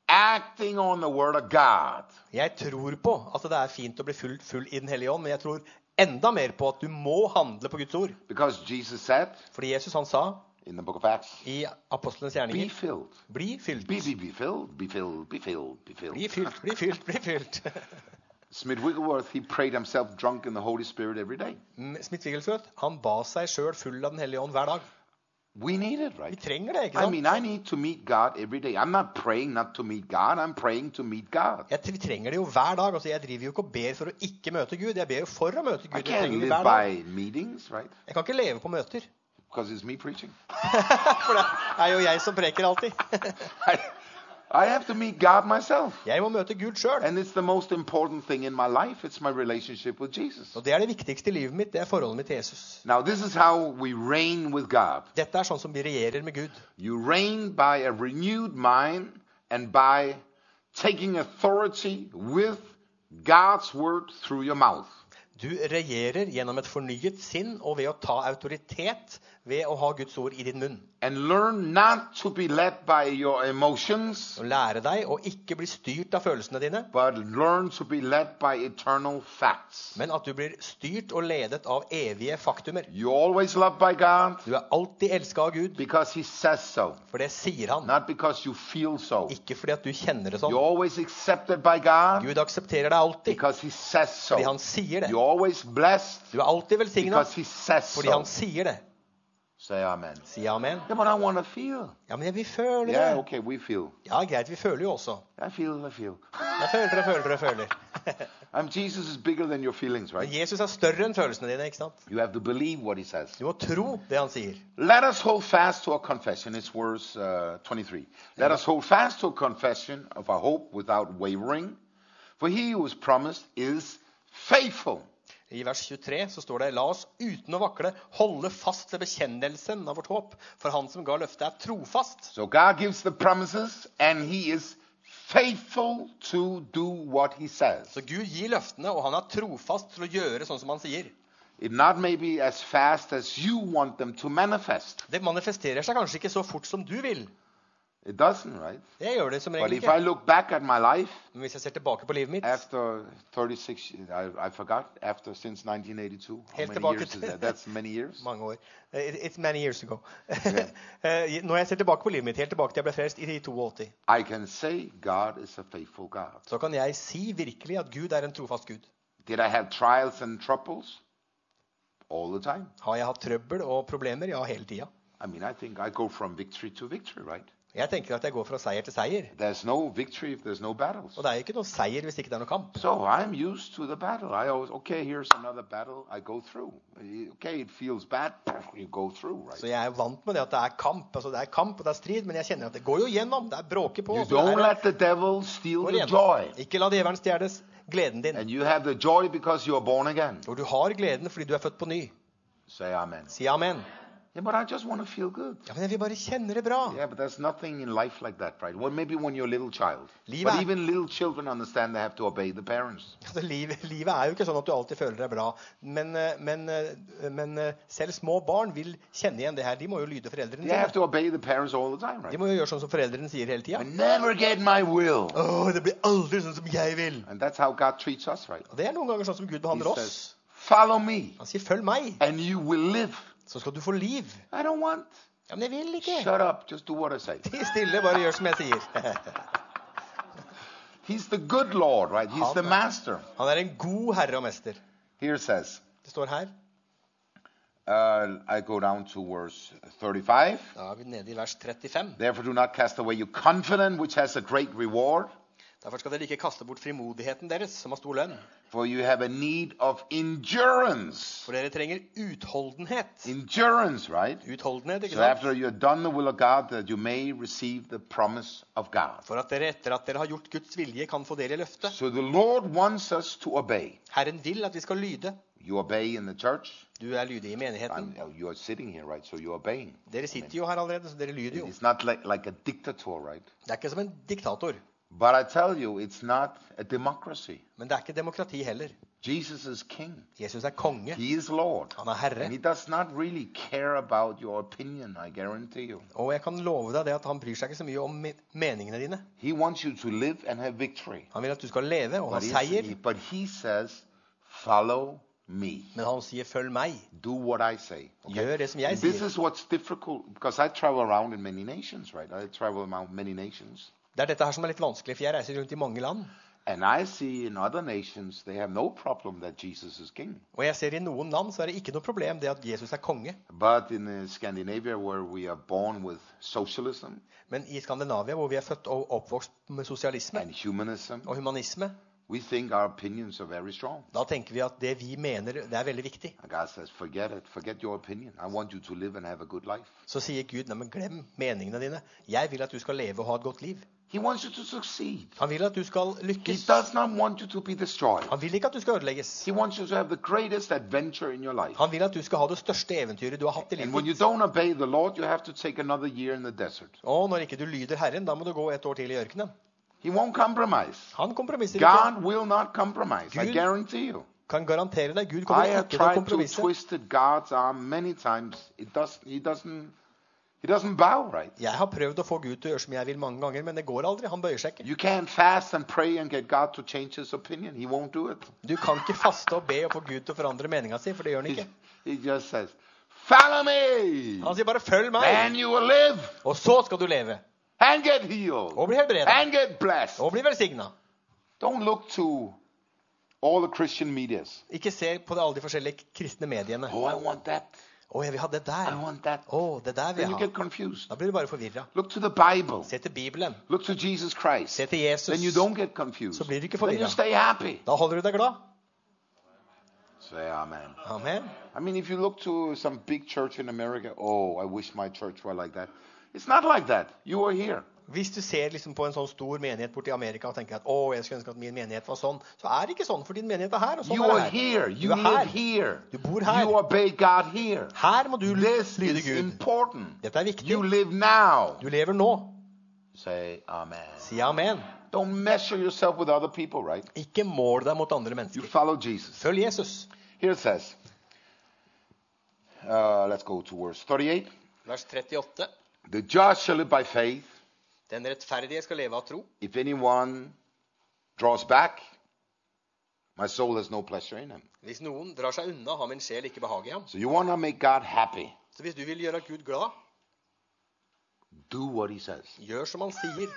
acting on the word of God. Jeg tror på at det er fint å bli full, full i den hellige ånd, men jeg tror enda mer på at du må handle på Guds ord. Because Jesus said Fordi Jesus han sa in the book of Acts, i Apostelens be gjerninger, filled. bli fylt. Be, be, be filled, be filled, be filled, be filled. Bli fylt, bli fylt, bli fylt. Smith Wigglesworth, he prayed himself drunk in the Holy Spirit every day. Smith Wigglesworth, han ba seg selv full av den hellige ånd hver dag. We need it, Vi right? trenger det, ikke I sant? mean, I need to meet God every day. I'm not praying not to meet God. I'm praying to meet God. Jeg, vi trenger det jo hver dag. Altså, jeg driver jo ikke og ber for å ikke møte Gud. Jeg ber jo for å møte I Gud. Jeg can't trenger det live hver dag. by meetings, right? Jeg kan ikke leve på møter. Because it's me preaching. For det er jo jeg som preker alltid. I, I have to meet God myself. Jeg må møte Gud selv. And it's the most important thing in my life. It's my relationship with Jesus. Og det er det viktigste i livet mitt. Det er forholdet mitt til Jesus. Now, this is how we reign with God. Dette er sånn som vi regjerer med Gud. You reign by a renewed mind and by taking authority with God's word through your mouth. Du regjerer gjennom et fornyet sinn og ved å ta autoritet ved å ha Guds ord i din munn. And learn not to be led by your emotions, Og lære deg å ikke bli styrt av følelsene dine, but learn to be led by eternal facts. men at du blir styrt og ledet av evige faktumer. You're always loved by God Du er alltid elsket av Gud, because He says so, for det sier han. not because you feel so. Ikke fordi at du kjenner det sånn. You're always accepted by God Gud aksepterer deg alltid, because He says fordi so. han sier det. You're always blessed Du er alltid velsignet, because He says fordi so. han sier det. Say amen. Si amen. Yeah, but I want to feel. Ja, men vi føler Yeah, det. okay, we feel. Ja, greit, vi føler jo også. I feel, I feel. Jeg føler, jeg føler, jeg føler. Um, Jesus is bigger than your feelings, Men right? Jesus er større enn følelsene dine, ikke sant? You have to believe what He says. Du må tro det han sier. Let us hold fast to our confession. It's verse uh, twenty-three. Let us hold fast to a confession of our hope without wavering. For he who is promised is faithful. I vers tjuetre så står det: La oss uten å vakle holde fast ved bekjennelsen av vårt håp, for han som ga løftet er trofast. So God gives the promises and he is faithful to do what he says. Så Gud gir løftene, og han er trofast til å gjøre sånn som han sier. It not maybe as fast as you want them to manifest. Det manifesterer seg kanskje ikke så fort som du vil. It doesn't, right? Det gjør det som But regel if I ikke. look back at my life Men hvis jeg ser tilbake på livet mitt, after thirty-six, I, I forgot, after since nineteen eighty-two, how Helt many tilbake years is til- that? That's many years. mange år. Eh, it- It's many years ago. Eh, Når jeg ser tilbake på livet mitt, helt tilbake til jeg ble frelst i åttito, I can say God is a faithful God. så kan jeg si virkelig at Gud er en trofast Gud. Did I have trials and troubles? All the time. Har jeg hatt trøbbel og problemer? Ja, hele tida. I mean, I think I go from victory to victory, right? Jeg tenker at jeg går fra seier til seier. There's no victory if there's no battles. Og det er ikke noe seier hvis ikke det er noe kamp. So I'm used to the battle. I always, okay, here's another battle. I go through. Okay, it feels bad. You go through, right? Så jeg er vant med det at det er kamp. Altså det er kamp og det er strid, men jeg kjenner at det går jo gjennom. Det er bråket på. You så det don't er- let the devil steal går the igjennom. joy. Ikke la djevelen stjele gleden din. And you have the joy because you are born again. Og du har gleden fordi du er født på ny. Say amen. Si amen. Yeah, but I just want to feel good. Ja, men jeg vil bare kjenne det bra. Yeah, but there's nothing in life like that, right? Well, maybe when you're a little child. Livet But er- even little children understand they have to obey the parents. Altså, livet, livet er jo ikke sånn at du alltid føler deg bra. Men, eh, men, eh, men eh, selv små barn vil kjenne igjen det her. De må jo lyde foreldrene They have sine. to obey the parents all the time, De right? må jo gjøre sånn som foreldrene sier hele tida. I never get my will. Åh, det blir aldri sånn som jeg vil. And that's how God treats us, right? Og det er noen ganger sånn som Gud He behandler says, oss. follow me Han sier, følg meg, and you will live. så skal du få liv. I don't want. Ja, men jeg vil ikke. Shut up. Just do what I say. Ti stille, bare gjør som jeg sier. He's the good Lord, right? He's the master. Han er en god herre og mester. Here it says, Det står her. uh, I go down to verse thirty-five. Da er vi nede i vers trettifem. Therefore do not cast away your confidence, which has a great reward. Derfor skal dere ikke kaste bort frimodigheten deres, som har stor lønn. For you have a need of endurance. For dere trenger utholdenhet. Endurance, right? Utholdenhet, ikke So sant? after you've done the will of God, that you may receive the promise of God. For at dere etter at dere har gjort Guds vilje, kan få dere løftet. So the Lord wants us to obey. Herren vil at vi skal lyde. You obey in the church. Du er lydig i menigheten. And you are sitting here, right? So you're obeying. Dere sitter jo her allerede, så dere lyder jo. It's not like, like a dictator, right? Det er ikke som en diktator. But I tell you, it's not a democracy. Men det er ikke demokrati heller. Jesus is king. Jesus er konge. He is Lord. Han er herre. And he does not really care about your opinion, I guarantee you. Og jeg kan love deg det at han bryr seg ikke så mye om me- meningene dine. He wants you to live and have victory. Han vil at du skal leve og ha But, he- seier. but he says, follow me. Men han sier, følg meg. Do what I say. Gjør det som jeg This sier. is what's difficult, because I travel around in many nations, right? I travel around many nations. Det er dette her som er litt vanskelig, for jeg reiser rundt i mange land. And I see in other nations, they have no problem that Jesus is king. Og jeg ser i noen land så er det ikke noe problem det at Jesus er konge. But in uh, Scandinavia, where we are born with socialism Men i Skandinavia, hvor vi er født og oppvokst med sosialisme and humanism, og humanisme, we think our opinions are very strong. da tenker vi at det vi mener, det er veldig viktig. And God says, forget it. Forget your opinion. I want you to live and have a good life. Så sier Gud, nei, men glem meningene dine. Jeg vil at du skal leve og ha et godt liv. He wants you to succeed. Han vil at du skal He lykkes. does not want you to be destroyed. Han vil ikke at du skal ødelegges. He wants you to have the greatest adventure in your life. Han vil at du skal ha det største eventyret du har hatt i And when livet you ditt. don't obey the Lord, you have to take another year in the desert. Og når ikke du lyder Herren, da må du gå et år til i ørkenen. He won't compromise. Han kompromisser ikke. God will not compromise. I Gud- guarantee you. Kan garantere deg, Gud I kommer have ikke til å tried to kompromisse. twist God's arm many times. It does, he doesn't. He doesn't bow, right? Jeg har prøvd å få Gud til å gjøre som jeg vil mange ganger, men det går aldri. Han bøyer seg ikke. You can't fast and pray and get God to change his opinion. He won't do it. Du kan ikke faste og be og få Gud til å forandre meninga si, for det gjør han He, ikke. he just says, follow me, Han sier bare 'følg meg', and you will live og så skal du leve. and get healed Og bli helbredet. and get blessed. Og bli velsigna. Don't look to all the Christian medias. Ikke se på de, alle de forskjellige kristne mediene. Oh, I want that. 'Å, jeg vil ha det I der'. want that. 'Å, det der vil Then jeg you ha'. get confused. Da blir du bare forvirra. Look to the Bible. Se til Bibelen. Look to Jesus Christ. Se til Jesus. Then you don't get confused. Så blir du ikke Then you forvirra. stay happy. Da holder du deg glad. Say amen. Amen. I mean, if you look to some big church in America, oh, I wish my church were like that. It's not like that. You are here. Hvis du ser liksom på en sånn stor menighet borti Amerika og tenker at 'å, jeg skulle ønske at min menighet var sånn', så er det ikke sånn, for din menighet er her, og sånn You er are det her. here. Du You er live her. here. Du bor her. You obey God here. Her må du This lyde is Gud. important. Dette er viktig. You live now. Du lever nå. Say amen. Si amen. Don't measure yourself with other people, right? Ikke mål deg mot andre You mennesker. follow Jesus. Følg Jesus. Here it says, uh, let's go to verse thirty-eight. Vers trettiåtte. The just shall live by faith. Den rettferdige skal leve av tro. If anyone draws back, my soul has no pleasure in him. Hvis noen drar seg unna, har min sjel ikke behag i ham. So you want to make God happy. Så hvis du vil gjøre Gud glad, Do what he says. gjør som han sier.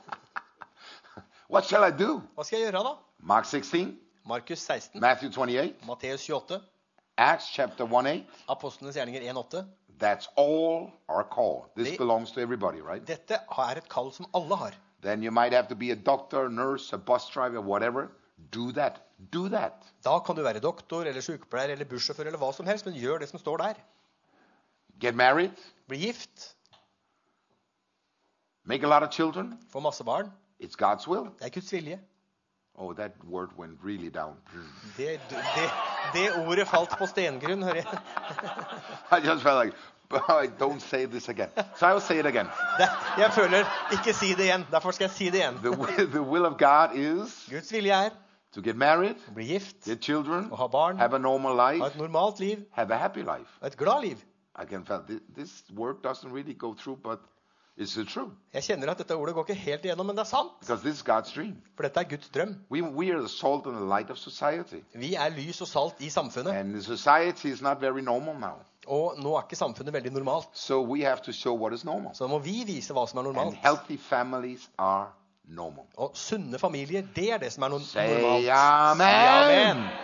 What shall I do? Hva skal jeg gjøre da? Mark sixteen, Markus seksten, Matthew twenty-eight, Matteus tjueåtte, Acts chapter one eight. Apostlenes gjerninger en åtte. That's all our call. This Det- belongs to everybody, right? Dette er et kall som alle har. Then you might have to be a doctor, nurse, a bus driver, whatever. Do that. Do that. Da kan du være doktor eller sykepleier eller bussjåfør eller hva som helst, men gjør det som står der. Get married. Bli gift, Make a lot of children. få masse barn. It's God's will. Det er Guds vilje. Oh, that word went really down. Det, det, det ordet falt på stengrunn, hører jeg. I just felt like, Don't say this again. So I will say it again. Det, jeg føler, ikke si det igjen. Derfor skal jeg si det igjen. The, wi- the will of God is Guds vilje er to get married, å bli gift, get children, å ha barn, have a normal ha life, et normalt liv, have a happy life. og et glad liv. I can feel thi- this word doesn't really go through, but it's the truth Jeg kjenner at dette ordet går ikke helt igjennom, men det er sant. because this is God's dream. For dette er Guds drøm. We we are the salt and the light of society, Vi er lys og salt i samfunnet, and the society is not very normal now. og nå er ikke samfunnet veldig normalt. So we have to show what is normal. Så må vi vise hva som er And normalt. healthy families are normal. Og sunne familier, det er det som er no Say normalt. amen. Amen.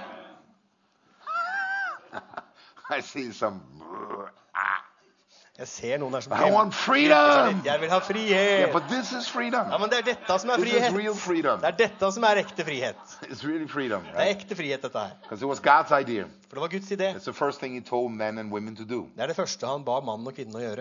I see some. Jeg ser noen her som I want gleder freedom. seg. Jeg vil ha Yeah, frihet. but this is freedom. Ja, men det er dette som er This is real frihet. freedom. Det er dette som er ekte frihet. It's really freedom, Det er right? ekte frihet, dette her. Because it was God's idea. For det var Guds idé. It's the first thing He told men and women to do. Det er det første han ba mannen og kvinnen å gjøre.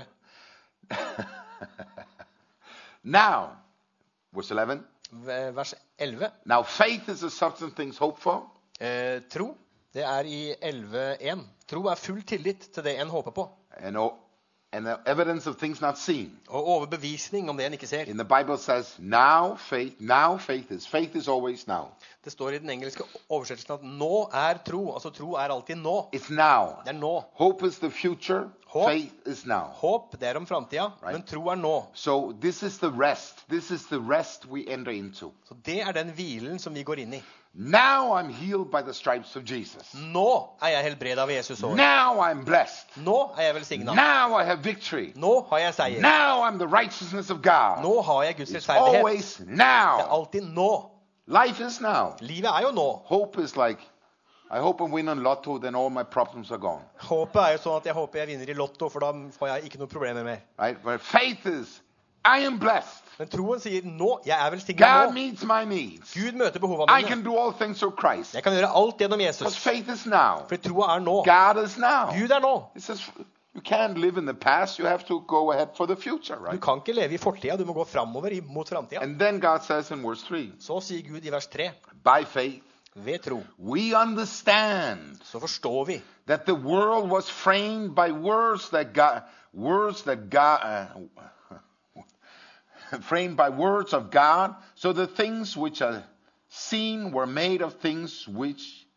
Now, verse eleven. V- Vers elleve. Now, faith is the substance things hoped for, Eh, tro, det er i elleve én. Tro er full tillit til det en håper på, and o- and the evidence of things not seen. og overbevisning om det en ikke ser. In the Bible says, now faith, now faith is. Faith is always now. Det står i den engelske oversettelsen at nå er tro. Altså tro er alltid nå. It's now. Det er nå. Hope is the future. Hope. Faith is now. Håp, det er om framtida, Right. men tro er nå. So this is the rest. This is the rest we enter into. Så det er den hvilen som vi går inn i. Now I'm healed by the stripes of Jesus. Nå er jeg helbredet av Jesus sår. Now I'm blessed. Nå er jeg velsigna. Now I have victory. Nå har jeg seier. Now I'm the righteousness of God. Nå har jeg Guds It's rettferdighet. always Det er now. alltid nå. Life is now. Livet er jo nå. Hope is like, I hope I win on lotto, then all my problems are gone. Håpet er jo sånn at jeg håper jeg vinner i Lotto, for da får jeg ikke noen problemer mer. Right? But faith is, I am blessed. Men troen sier nå. Jeg er velsigna God nå. meets my needs. Gud møter behovene I can mine. do all things through Christ. Jeg kan gjøre alt gjennom Because Jesus. faith is now. For troa er nå. God is now. Gud er nå. It says you can't live in the past. You have to go ahead for the future, Du right? kan ikke leve i fortida, du må gå framover i- mot framtida. And then God says in verse three, Så sier Gud i vers tre, by faith, ved tro, we understand så forstår vi that the world was framed by words that God, words that God, uh, framed by words of God, so the things which are seen were made of things which,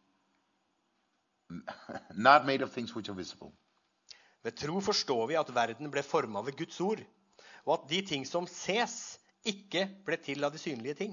not made of things which are visible. Ved tro forstår vi at verden ble forma ved Guds ord, og at de ting som ses, ikke ble til av de synlige ting.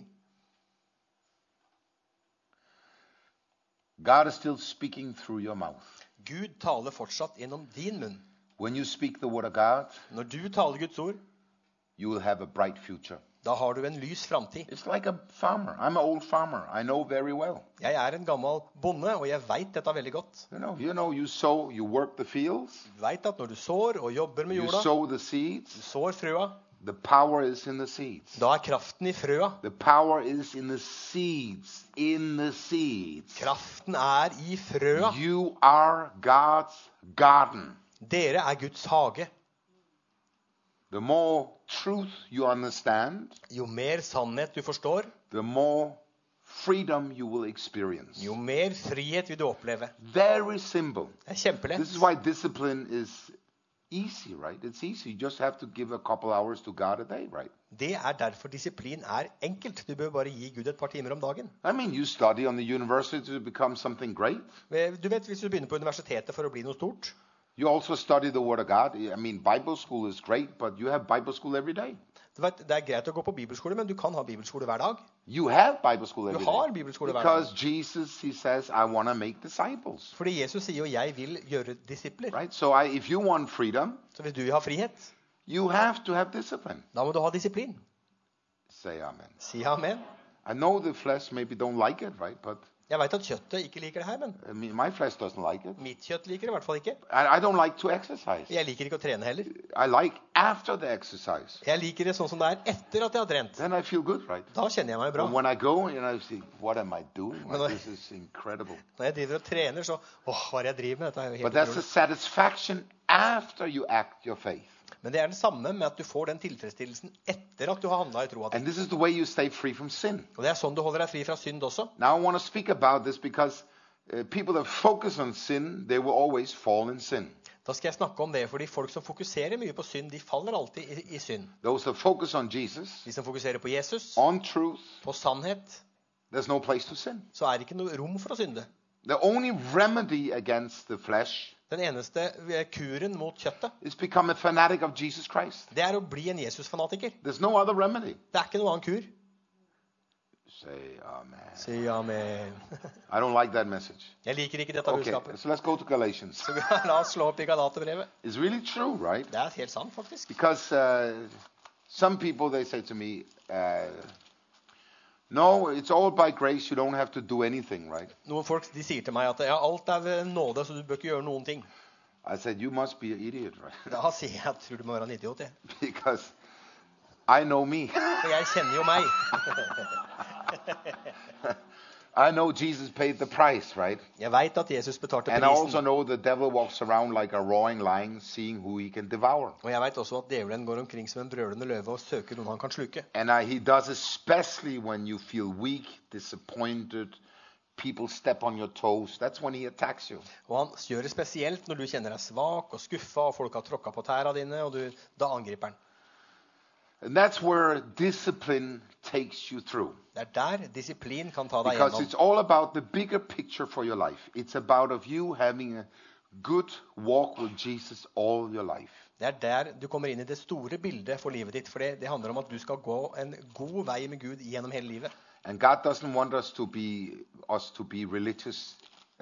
God is still speaking through your mouth. Gud taler fortsatt gjennom din munn. When you speak the word of God, Når du taler Guds ord, you will have a bright future. da har du en lys framtid. It's like a farmer. I'm an old farmer. I know very well. Jeg er en gammel bonde, og jeg veit dette veldig godt. You know, you know, you sow, you work the fields, Du veit at når du sår og jobber med you jorda, sow the du seeds. sår frøa, The power is in the seeds. da er kraften i frøa. The power is in the seeds. In the seeds. Kraften er i frøa. You are God's garden. Dere er Guds hage. The more truth you understand, Jo mer sannhet du forstår, the more freedom you will experience. jo mer frihet vil du oppleve. Very simple. Det er kjempelett. This is why discipline is easy, right? It's easy. You just have to give a couple hours to God a day, right? Det er derfor disiplin er enkelt. Du bør bare gi Gud et par timer om dagen. I mean, you study on the university to become something great. Du vet, hvis du begynner på universitetet for å bli noe stort, You also study the Word of God. I mean, Bible school is great, but you have Bible school every day. du vet, det er greit å gå på bibelskole, men du kan ha bibelskole hver dag. You have Bible school Du every har day. bibelskole hver dag. Because Jesus, He says, I want to make disciples. Fordi Jesus sier jo, jeg vil gjøre disipler. Right? So I, if you want freedom, Så hvis du vil ha frihet, you have to have discipline. da må du ha disiplin. Say amen. Si amen. I know the flesh maybe don't like it, right? But Jeg vet at kjøttet ikke liker det her, men I mean, my flesh doesn't like it. mitt kjøtt liker det i hvert fall ikke. I, I don't like to exercise. Jeg liker ikke å trene heller. I like after the exercise. Jeg liker det sånn som det er etter at jeg har trent. Then I feel good, right? Da kjenner jeg meg bra. But when I go and I see, what am I doing? Men Like, når- this is incredible. Når jeg driver og trener, så åh, hva er det jeg driver med? Dette er jo But helt that's the utrolig. satisfaction after you act your faith. Men det er det samme med at du får den tilfredsstillelsen etter at du har handla i troa di. And this is the way you stay free from sin. Og det er sånn du holder deg fri fra synd også. Now I want to speak about this because uh, people that focus on sin, they will always fall in sin. Da skal jeg snakke om det, fordi folk som fokuserer mye på synd, de faller alltid i, i synd. Those that focus on Jesus, De som fokuserer på Jesus, on truth, på sannhet, there's no place to sin. så er det ikke noe rom for å synde. The only remedy against the flesh Den eneste eh, kuren mot kjøttet, is become a fanatic of Jesus Christ. det er å bli en Jesus-fanatiker. There's no other remedy. Det er ikke noe annen kur. Say amen. Si amen. I don't like that message. Jeg liker ikke dette Okay, budskapet. so let's go to Galatians. Så la oss slå opp i Galaterbrevet. It's really true, right? Det er helt sant, faktisk. Because uh, some people, they say to me, uh, no, it's all by grace. You don't have to do anything, right? Noen folk de sier til meg at ja, alt er ved nåde, så du bør ikke gjøre noen ting. I said, you must be an idiot, right? Da sier jeg at tror du må være en idiot, jeg. Because I know me. For jeg kjenner jo meg. I know Jesus paid the price, right? Jeg vet at Jesus betalte And I also prisen. know the devil walks around like a roaring lion, seeing who he can devour. Og jeg vet også at djevelen går omkring som en brølende løve og søker noen han kan sluke. And uh, he does especially when you feel weak, disappointed, people step on your toes. That's when he attacks you. Og han gjør det spesielt når du kjenner deg svak og skuffa, og folk har tråkka på tæra dine, og du, da angriper han. And that's where discipline takes you through. Det er der disiplin kan ta deg Because gjennom. it's all about the bigger picture for your life. It's about of you having a good walk with Jesus all your life. Det er der du kommer inn i det store bildet for livet ditt, for det, det handler om at du skal gå en god vei med Gud gjennom hele livet. And God doesn't want us to be us to be religious uh,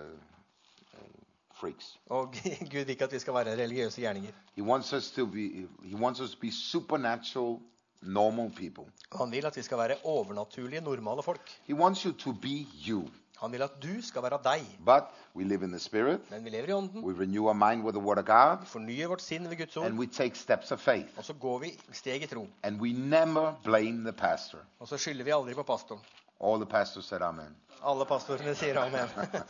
freaks. Og Gud vil ikke at vi skal være religiøse gjerninger. He wants us to be he wants us to be supernatural, normal people. Og han vil at vi skal være overnaturlige, normale folk. He wants you to be you. Han vil at du skal være deg. But we live in the spirit. Men vi lever i ånden. We renew our mind with the word of God. Vi fornyer vårt sinn ved Guds And ord. we take steps of faith. Og så går vi steg i tro. And we never blame the pastor. Og så skylder vi aldri på pastoren. All the pastors said amen. Alle pastorene sier amen.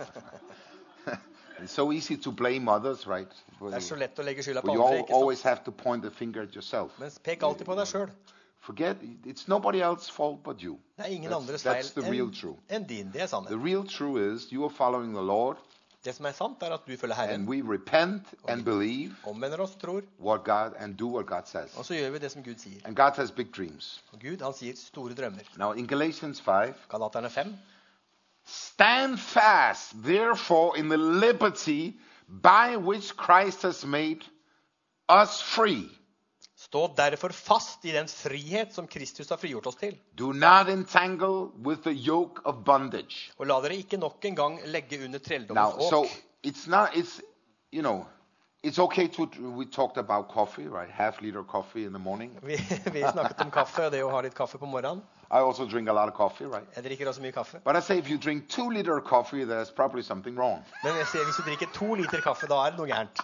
It's so easy to blame others, right? Det er så lett å legge skylda på But you andre, al- ikke sant? always have to point the finger at yourself. Men pek alltid på deg sjøl. Forget, it's nobody else's fault but you. Det er ingen That's, andres that's the feil real enn truth. enn din. Det er The sannhet. real truth is you are following the Lord, Det som er sant, er at du følger and Herren, we repent and believe omvender oss, tror, what God and do what God says. og så gjør vi det som Gud sier. And God has big dreams. Og Gud, han sier store drømmer. Now in Galatians five, Galaterne fem. stand fast, therefore, in the liberty by which Christ has made us free. Stå derfor fast i den frihet som Kristus har frigjort oss til. Do not entangle with the yoke of bondage. Og la dere ikke nok en gang legge under Now, trelldommens so åk. it's not, it's, you know, it's okay to, we talked about coffee, right? Half liter coffee in the morning. Vi, vi snakket om kaffe, og det å ha litt kaffe på morgenen. I also drink a lot of coffee, right? Jeg drikker også mye kaffe. But I say if you drink two liter of coffee, there's probably something wrong. Men jeg sier, hvis du drikker to liter kaffe, da er det noe gærent.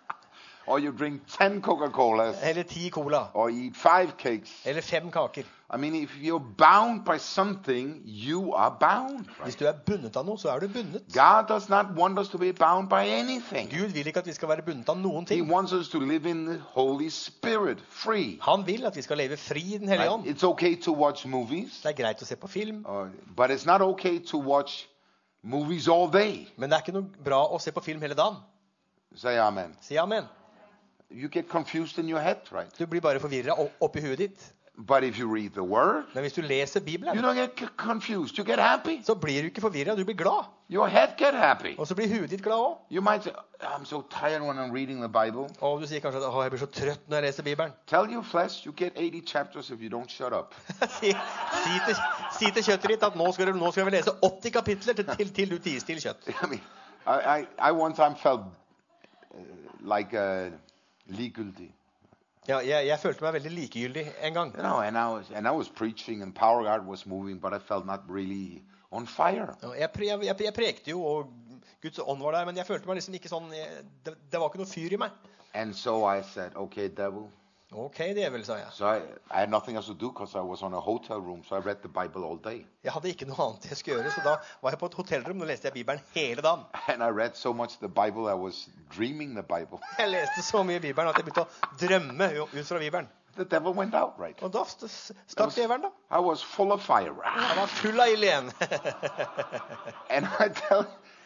Or you drink ten Coca-Colas, Eller ti cola. or eat five cakes. Eller fem kaker. I mean, if you're bound by something, you are bound. Hvis Right? du er bundet av noe, så er du bundet. God does not want us to be bound by anything. Gud vil ikke at vi skal være bundet av noen He ting. wants us to live in the Holy Spirit, free. Han vil at vi skal leve fri i den hellige Right? ånd. It's okay to watch movies, Det er greit å se på film, uh, but it's not okay to watch movies all day. men det er ikke noe bra å se på film hele dagen. Say amen. Si amen. You get confused in your head, right? Du blir bare forvirret opp- oppi huet ditt. But if you read the Word, Men hvis du leser you Bibelen, don't get c- confused. You get happy. så blir du ikke forvirret, du blir glad. Your head get happy. Og så blir huet ditt glad også. You might say, I'm so tired when I'm reading the Bible. Og du sier kanskje at «Åh, jeg blir så trøtt når jeg leser Bibelen». Tell your flesh you get eighty chapters if you don't shut up. si, si, til, si til kjøttet ditt at nå skal, du, nå skal vi lese åtti kapitler til, til, til du tier stille kjøtt. I mean, I, I, I one time felt uh, like uh, ligegyldig. Ja, jeg, jeg følte meg veldig likegyldig en gang. You know, and I was and I was preaching and power God was moving, but I felt not really on fire. Og Jeg, pre, jeg, jeg prekte jo, og Guds ånd var der, men jeg følte meg liksom ikke sånn, jeg, det, det var ikke noe fyr i meg. And so I said, okay, devil. Ok, djevel, sa jeg. So I, I had nothing else to do because I was on a hotel room, so I read the Bible all day. Jeg hadde ikke noe annet jeg skulle gjøre, så da var jeg på et hotellrom, og leste jeg Bibelen hele dagen. And I read so much the Bible, I was dreaming the Bible. Jeg leste så mye i Bibelen at jeg begynte å drømme ut fra Bibelen. The devil went out, right? Og da st- stakk djevelen da. I was full of fire. Jeg var full av ild igjen. And I tell,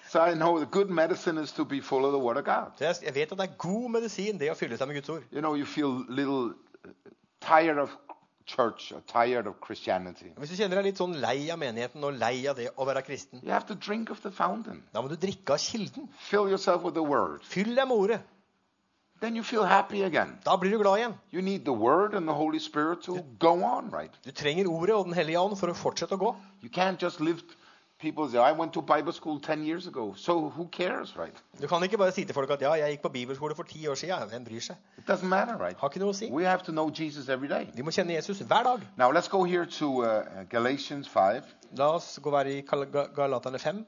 So I know the good medicine is to be full of the Word of God. Så jeg, jeg vet at det er god medisin, det å fylle seg med Guds ord. You know, you feel little tired of church or tired of Christianity. Hvis du kjenner deg litt sånn lei av menigheten og lei av det å være kristen, You have to drink of the fountain. da må du drikke av kilden. Fill yourself with the Word. Fyll deg med ordet. Then you feel happy again. Da blir du glad igjen. You need the Word and the Holy Spirit to go on, right? Du trenger ordet og den hellige ånd for å fortsette å gå. You can't just live. People say, I went to Bible school ten years ago. So who cares, right? Du kan ikke bare si til folk at ja, jeg gikk på bibelskole for ti år siden. Hvem bryr seg? It doesn't matter, right? Har ikke noe å si. We have to know Jesus every day. Vi må kjenne Jesus hver dag. Now let's go here to uh, Galatians five. La oss gå være i Gal- Ga- Galaterne fem.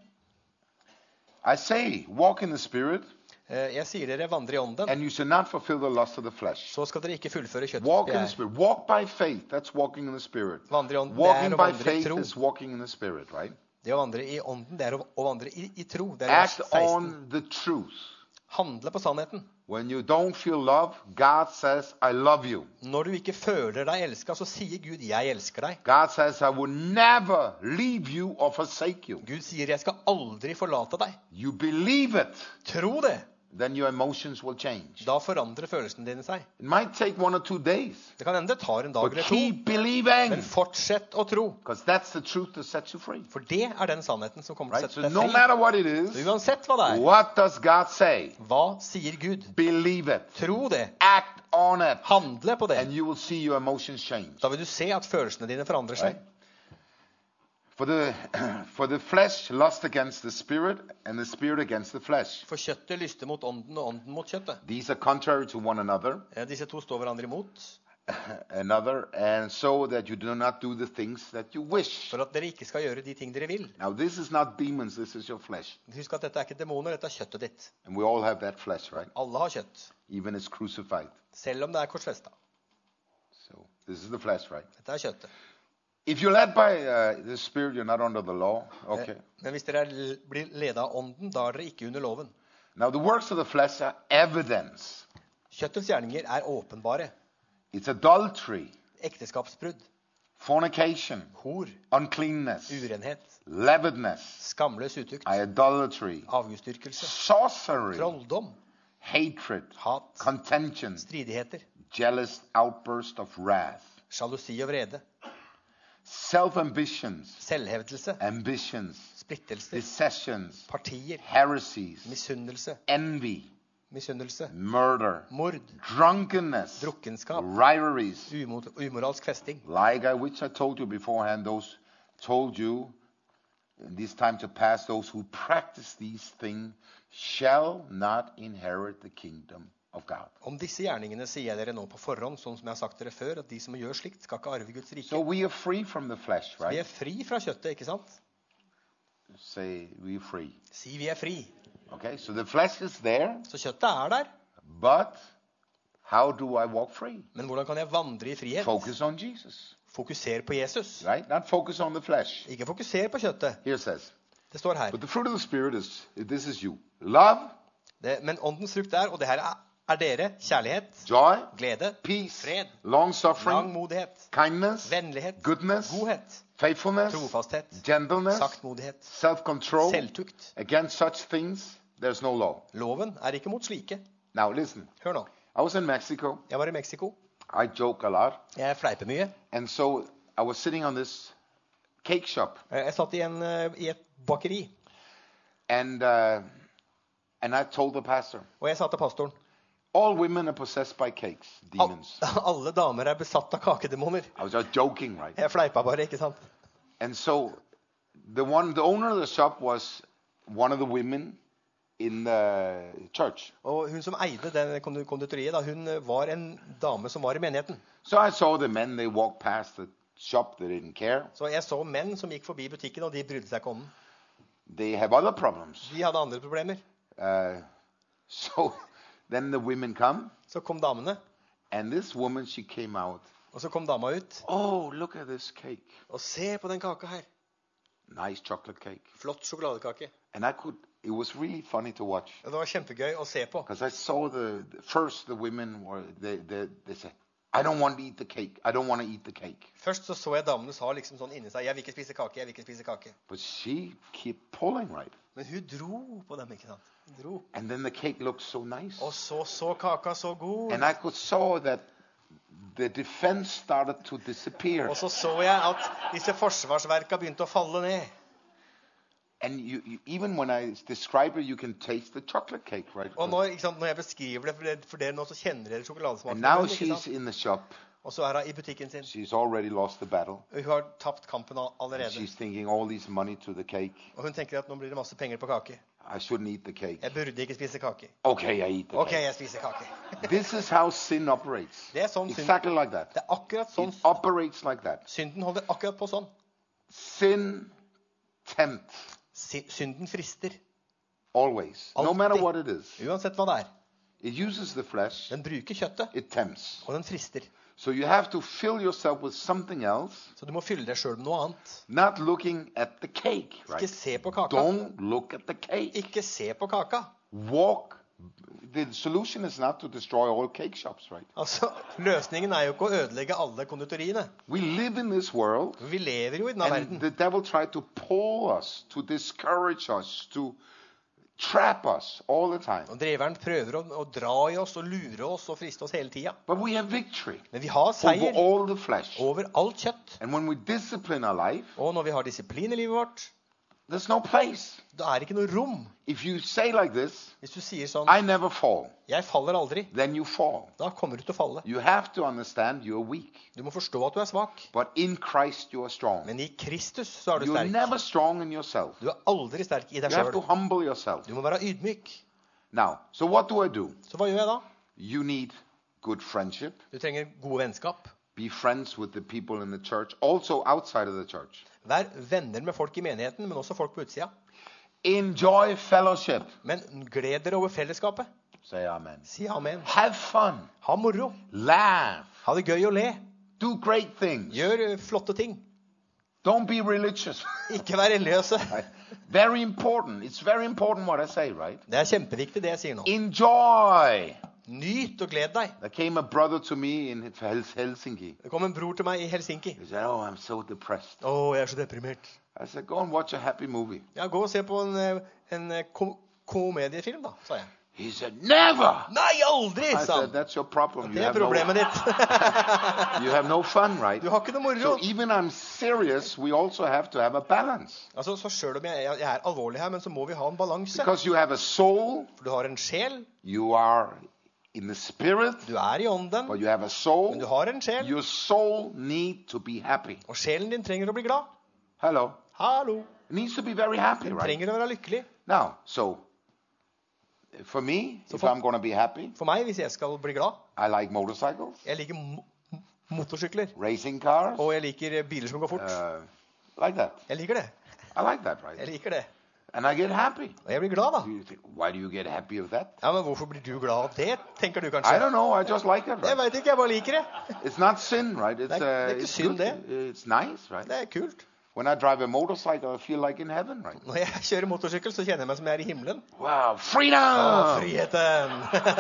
I say, walk in the Spirit, Eh, Jeg sier dere vandre i ånden, and you shall not fulfill the lust of the flesh. så skal dere ikke fullføre kjøttets Walk in the begjær. Spirit. Walk by faith. That's walking in the Spirit. Vandre i ånden, det Walking er å by vandre i faith tro. is walking in the Spirit, right? Det å vandre i ånden, det er å, å vandre i, i tro. Det er vers Act seksten. on the truth. Handle på sannheten. When you don't feel love, God says, I love you. Når du ikke føler deg elsket, så sier Gud, jeg elsker deg. God says, I will never leave you or forsake you. Gud sier, jeg skal aldri forlate deg. You believe it, Tro det. then your emotions will change. Da forandrer følelsene dine seg. It might take one or two days, Det kan hende det tar en dag but eller to, keep believing, men fortsett å tro. because that's the truth that sets you free. For det er den sannheten som kommer til å Right? So sette no deg fri. matter what it Så is, uansett hva det er, what does God say? hva sier Gud? Believe it. Tro det. Act on it. Handle på det. And you will see your emotions change. Da vil du se at følelsene dine forandrer seg. Right? For the, for the flesh lust against the spirit, and the spirit against the flesh. For kjøttet lyster mot ånden, og ånden mot kjøttet. These are contrary to one another, Eh, Disse to står hverandre imot, another, and so that you do not do the things that you wish. for at dere ikke skal gjøre de ting dere vil. Now, this is not demons, this is your flesh. Husk at dette er ikke demoner, dette er kjøttet ditt. And we all have that flesh, right? Alle har kjøtt, Even it's crucified. selv om det er korsfesta. So, this is the flesh, right? Dette er kjøttet. If you're led by uh, the spirit, you're not under the law. Okay. Eh, Men hvis dere er l- blir ledet av ånden, da er dere ikke under loven. Now, the works of the flesh are evidence. Kjøttets gjerninger er åpenbare. It's adultery, Ekteskapsbrudd, fornication, hor, uncleanness, urenhet, lewdness, skamløs utukt, idolatry, avgudsdyrkelse, sorcery, trolldom, hatred, hat, contention, stridigheter, jealous outburst of wrath, sjalusi og vrede, self-ambitions, selvhevdelse, ambitions, splittelser, dissensions, partier, heresies, misunnelse, envy, misunnelse, murder, mord, drunkenness, drukkenskap, rivalries, umot- umoralsk festing. like I which I told you beforehand, those told you in this time to pass, those who practice these things shall not inherit the kingdom of God. Om disse gjerningene sier jeg dere nå på forhånd, sånn som jeg har sagt dere før, at de som gjør slikt, skal ikke arve Guds So rike. we are free from the flesh, Vi er right? fri fra kjøttet, ikke sant? Say we are free. Si vi er fri. Okay, so the flesh is there, Så kjøttet er der. but how do I walk free? Men hvordan kan jeg vandre i frihet? Focus on Jesus, Fokuser på Jesus. right? Not focus on the flesh. Ikke fokuser på kjøttet. Here it says, Det står her. but the fruit of the Spirit is, this is you. Love, Det, men åndens frukt er, og det her er, er dere, kjærlighet, joy, glede, peace, fred, long-suffering, langmodighet, kindness, vennlighet, goodness, godhet, faithfulness, trofasthet, gentleness, saktmodighet, self-control. selvtukt. Against such things, there's no law. Loven er ikke mot slike. Now listen, Hør nå. I was in Mexico. Jeg var i Mexico. I joke a lot. Jeg fleiper mye. And so I was sitting on this cake shop. Jeg jeg satt i, en, eh, i et bakeri, And, uh, and I told the pastor, og jeg sa til pastoren, all women are possessed by cakes, Al demons. alle damer er besatt av kakedemoner. I was just joking, right? Jeg fleipa bare, ikke sant? And so the one, the owner of the shop was one of the women in the church. Og hun som eide den kondu- konditoriet, da, hun eh, var en dame som var i menigheten. So I saw the men, they walked past the shop, they didn't care. Så jeg så menn som gikk forbi butikken, og de brydde seg ikke om den. They have other problems. De hadde andre problemer. Uh, so then the women come, Så kom damene, and this woman, she came out. og så kom dama ut. Oh, look at this cake. Og se på den kaka her. Nice chocolate cake. Flott sjokoladekake. And I could, it was really funny to watch. Og det var kjempegøy å se på. Because I saw the, first the women were, they, they, they said, I don't want to eat the cake. I don't want to eat the cake. Først så så jeg damene sa liksom sånn inni seg, jeg vil ikke spise kake, jeg vil ikke spise kake. But she kept pulling, right? Men hun dro på dem, ikke sant? Hun dro. And then the cake looked so nice. Og så så kaka så god. And I could saw that the defense started to disappear. Og så så jeg at disse forsvarsverka begynte å falle ned. And you, you, even when I describe it, you can taste the chocolate cake, right? Og når, ikke sant, når jeg beskriver det for dere, for dere nå, så kjenner dere And sjokoladesmaken. now i munnen, ikke she's sant? in the shop. Og så er hun i butikken sin. She's already lost the battle. Hun har tapt kampen all- And allerede. she's thinking all this money to the cake. Og hun tenker at nå blir det masse penger på kake. I shouldn't eat the cake. Jeg burde ikke spise kake. Okay, I eat the Ok, cake. jeg spiser kake. This is how sin operates. Det er sånn synd. Exactly like that. Det er akkurat sånn. It operates like that. Synden holder akkurat på sånn. Sin tempts Sy- Synden frister. always, no Alltid. matter what it is. Uansett hva det er. It uses the flesh. Den bruker kjøttet, It tempts. og den frister. So you have to fill yourself with something else, Så du må fylle deg sjøl med noe annet. not looking at the cake, Ikke right? se på kaka. Don't look at the cake. Ikke se på kaka. Walk. The solution is not to destroy all cake shops, right? Altså, Løsningen er jo ikke å ødelegge alle konditoriene. We live in this world, Vi lever jo i denne and verden. the devil tried to pull us, to discourage us, to trap us all the time. Og Dreveren prøver å, å dra i oss og lure oss og friste oss hele tida. But we have victory Men vi har over seier all the flesh. over alt kjøtt. And when we discipline our life, Og når vi har disiplin i livet vårt, there's no place. da er det ikke noe rom. If you say like this, Hvis du sier sånn I never fall, 'Jeg faller aldri', then you fall. da kommer du til å falle. You have to understand you're weak. Du må forstå at du er svak. But in Christ you are strong. Men i Kristus så er du You're sterk. never strong in yourself. Du er aldri sterk i deg You have to sjøl. humble yourself. Du må være ydmyk. Now, so what do I do? Så hva gjør jeg da? You need good friendship. Du trenger gode vennskap. Be friends with the people in the church, also outside of the church. Vær venner med folk i menigheten, men også folk på utsida. Enjoy fellowship. Men gled dere over fellesskapet. Say amen. Si amen. Have fun. Ha moro. Laugh. Ha det gøy og le. Do great things. Gjør eh, flotte ting. Don't be religious. Ikke vær religiøse. Right? Very important. It's very important what I say, right? Det er kjempeviktig, det jeg sier nå. Enjoy. Nyt og gled deg. There came a brother to me in Hel- Helsinki. Det kom en bror til meg i Helsinki. He said, "Oh, I'm so depressed." Å, jeg er så deprimert. I said, "Go and watch a happy movie." Ja, gå og se på en, eh, en eh, kom komediefilm, da, sa jeg. He said, "Never." Nei, aldri, I sa said, han. "That's your problem. You Det er have no, problemet ditt. you have no fun, right?" Du har ikke noe So moro. even I'm serious, we also have to have a balance. Altså, så selv om jeg, jeg er alvorlig her, men så må vi ha en balanse. Because you have a soul, For du har en sjel, you are in the spirit, du er i ånden, but you have a men soul. du har en sjel. Your soul need to be happy. Og sjelen din trenger å bli glad. Hello. Hallo. It needs to be very happy, Den right? trenger å være lykkelig. Now, so for me, So if for- I'm going to be happy, For meg, hvis jeg skal bli glad, I like motorcycles, jeg liker mo motorsykler. racing cars, Og jeg liker biler som går fort. uh, like that. Jeg liker det. I like that, Jeg right? liker det. And I get happy. Og jeg blir glad, da. You think, why do you get happy of that? Ja, Men hvorfor blir du glad av det, tenker du I kanskje? don't know. I just like it. Jeg Right? veit ikke, jeg bare liker det. It's not sin, right? It's, Det er- det er uh, ikke it's synd, good. It's nice, right? Det er kult. When I drive a motorcycle, I feel like in heaven, right? Når jeg kjører motorsykkel, så kjenner jeg meg som jeg er i himmelen. Wow, Å, freedom! friheten!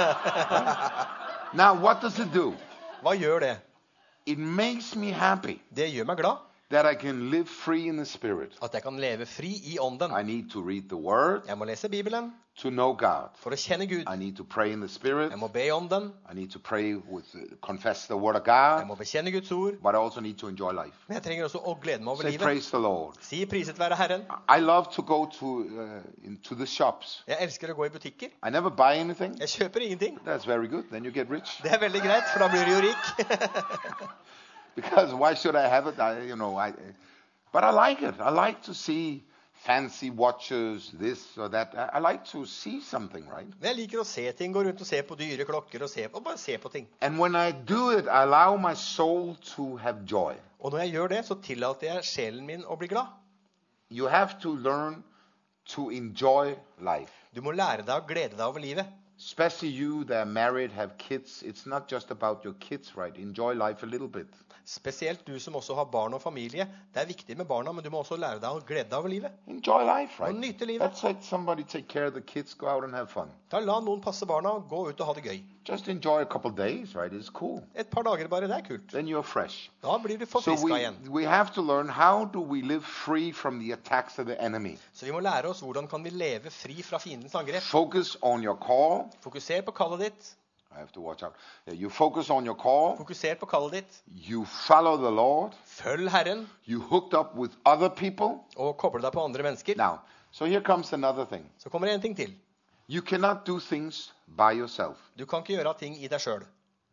Now, what does it do? Hva gjør det? It makes me happy Det gjør meg glad. that I can live free in the spirit. At jeg kan leve fri i ånden. I need to read the word Jeg må lese Bibelen to know God. for å kjenne Gud. I need to pray in the spirit. Jeg må be i ånden. I need to pray with, uh, confess the word of Jeg God. må bekjenne Guds ord. But I also need to enjoy life. Men jeg trenger også å glede meg over Say livet. praise the Lord. Si priset være Herren. I love to go to uh, into the shops. Jeg elsker å gå i butikker. I never buy anything. Jeg kjøper ingenting. That's very good. Then you get rich. Det er veldig greit, for da blir du jo rik. Because why should I have it? I, you know, I. But I like it. I like to see fancy watches, this or that. I, I like to see something, right? Men jeg liker å se ting, gå rundt og se på dyre klokker og, se, og bare se på ting. And when I do it, I allow my soul to have joy. Og når jeg gjør det, så tillater jeg sjelen min å bli glad. You have to learn to enjoy life. Du må lære deg å glede deg over livet. Especially you that are married, have kids. It's not just about your kids, right? Enjoy life a little bit. Spesielt du som også har barn og familie. Det er viktig med barna, men du må også lære deg å glede deg over livet. Enjoy life, Og right? nyte livet. Let's let somebody take care of the kids, go out and have fun. Da la noen passe barna, gå ut og ha det gøy. Just enjoy a couple days, right? It's cool. Et par dager bare, det er kult. Then you're fresh. Da blir du So forfriska we, igjen. we have to learn how do we live free from the attacks of the enemy. Så vi må lære oss hvordan kan vi leve fri fra fiendens angrep. Focus on your call. Fokuser på kallet ditt. I have to watch out. Yeah, you focus on your call. Fokuser på kallet ditt. You follow the Lord. Følg Herren, You hooked up with other people. og koble deg på andre mennesker. Now, so here comes another thing. Så kommer det en ting til. You cannot do things by yourself. Du kan ikke gjøre ting i deg sjøl.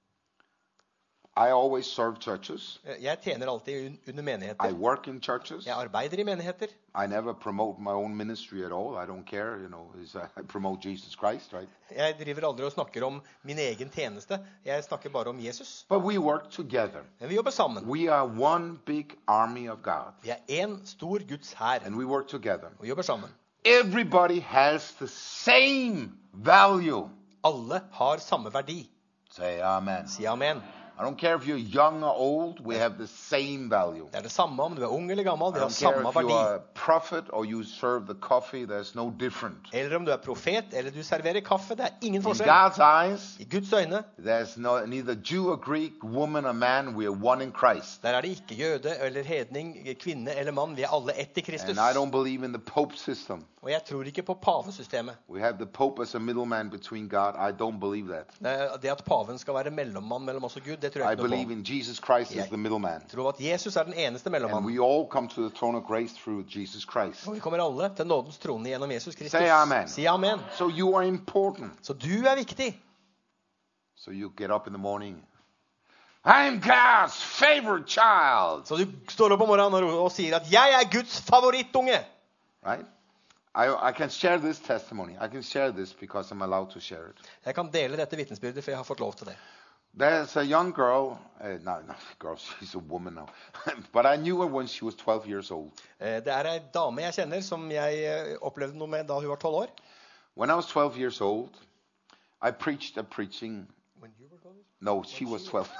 I always serve churches. Jeg tjener alltid un- under I menigheter. work in churches. Jeg arbeider i menigheter. I never promote my own ministry at all. I don't care, you know. It's, uh, I promote Jesus Christ, right? Jeg driver aldri og snakker om min egen tjeneste. Jeg snakker bare om Jesus. But we work together. Men vi jobber sammen. We are one big army of God, Vi er én stor Guds hær. and we work together. Og vi jobber sammen. Everybody has the same value. Alle har samme verdi. Say amen. Si amen. I don't care if you're young or old, we have the same value. Det er det samme om du er ung eller gammel. I Vi har don't care samme if you verdi. are a prophet or you serve the coffee, there's no difference. Eller om du er profet, eller du serverer kaffe. Det er ingen In forskjell. God's eyes, I Guds øyne there's no, neither Jew or Greek, woman or man, we are one in Christ. der er det ikke jøde eller hedning, kvinne eller mann. Vi er alle ett i Kristus. And I don't believe in the Pope system. Og jeg tror ikke på pavesystemet. We have the Pope as a middleman between God. I don't believe that. Det det at paven skal være mellommann mellom oss og Gud, det tror jeg I ikke noe believe på. in Jesus Christ as Yeah. the middleman. Jeg tror at Jesus er den eneste And mellommannen. we all come to the throne of grace through Jesus Christ. Og vi kommer alle til nådens trone gjennom Jesus Kristus. Say amen. Si amen. So you are important. Så du er viktig. So you get up in the morning. I'm God's favorite child. Så du står opp om morgenen og, og sier at 'jeg er Guds favorittunge'. Right? I, I can share this testimony. I can share this because I'm allowed to share it. Jeg kan dele dette vitnesbyrdet, for jeg har fått lov til det. There's a young girl. Uh, no, no, girl. She's a woman now. But I knew her when she was twelve years old. Eh, Det er ei dame jeg kjenner som jeg eh, opplevde noe med da hun var tolv år. When I was twelve years old, I preached a preaching. No, she was twelve.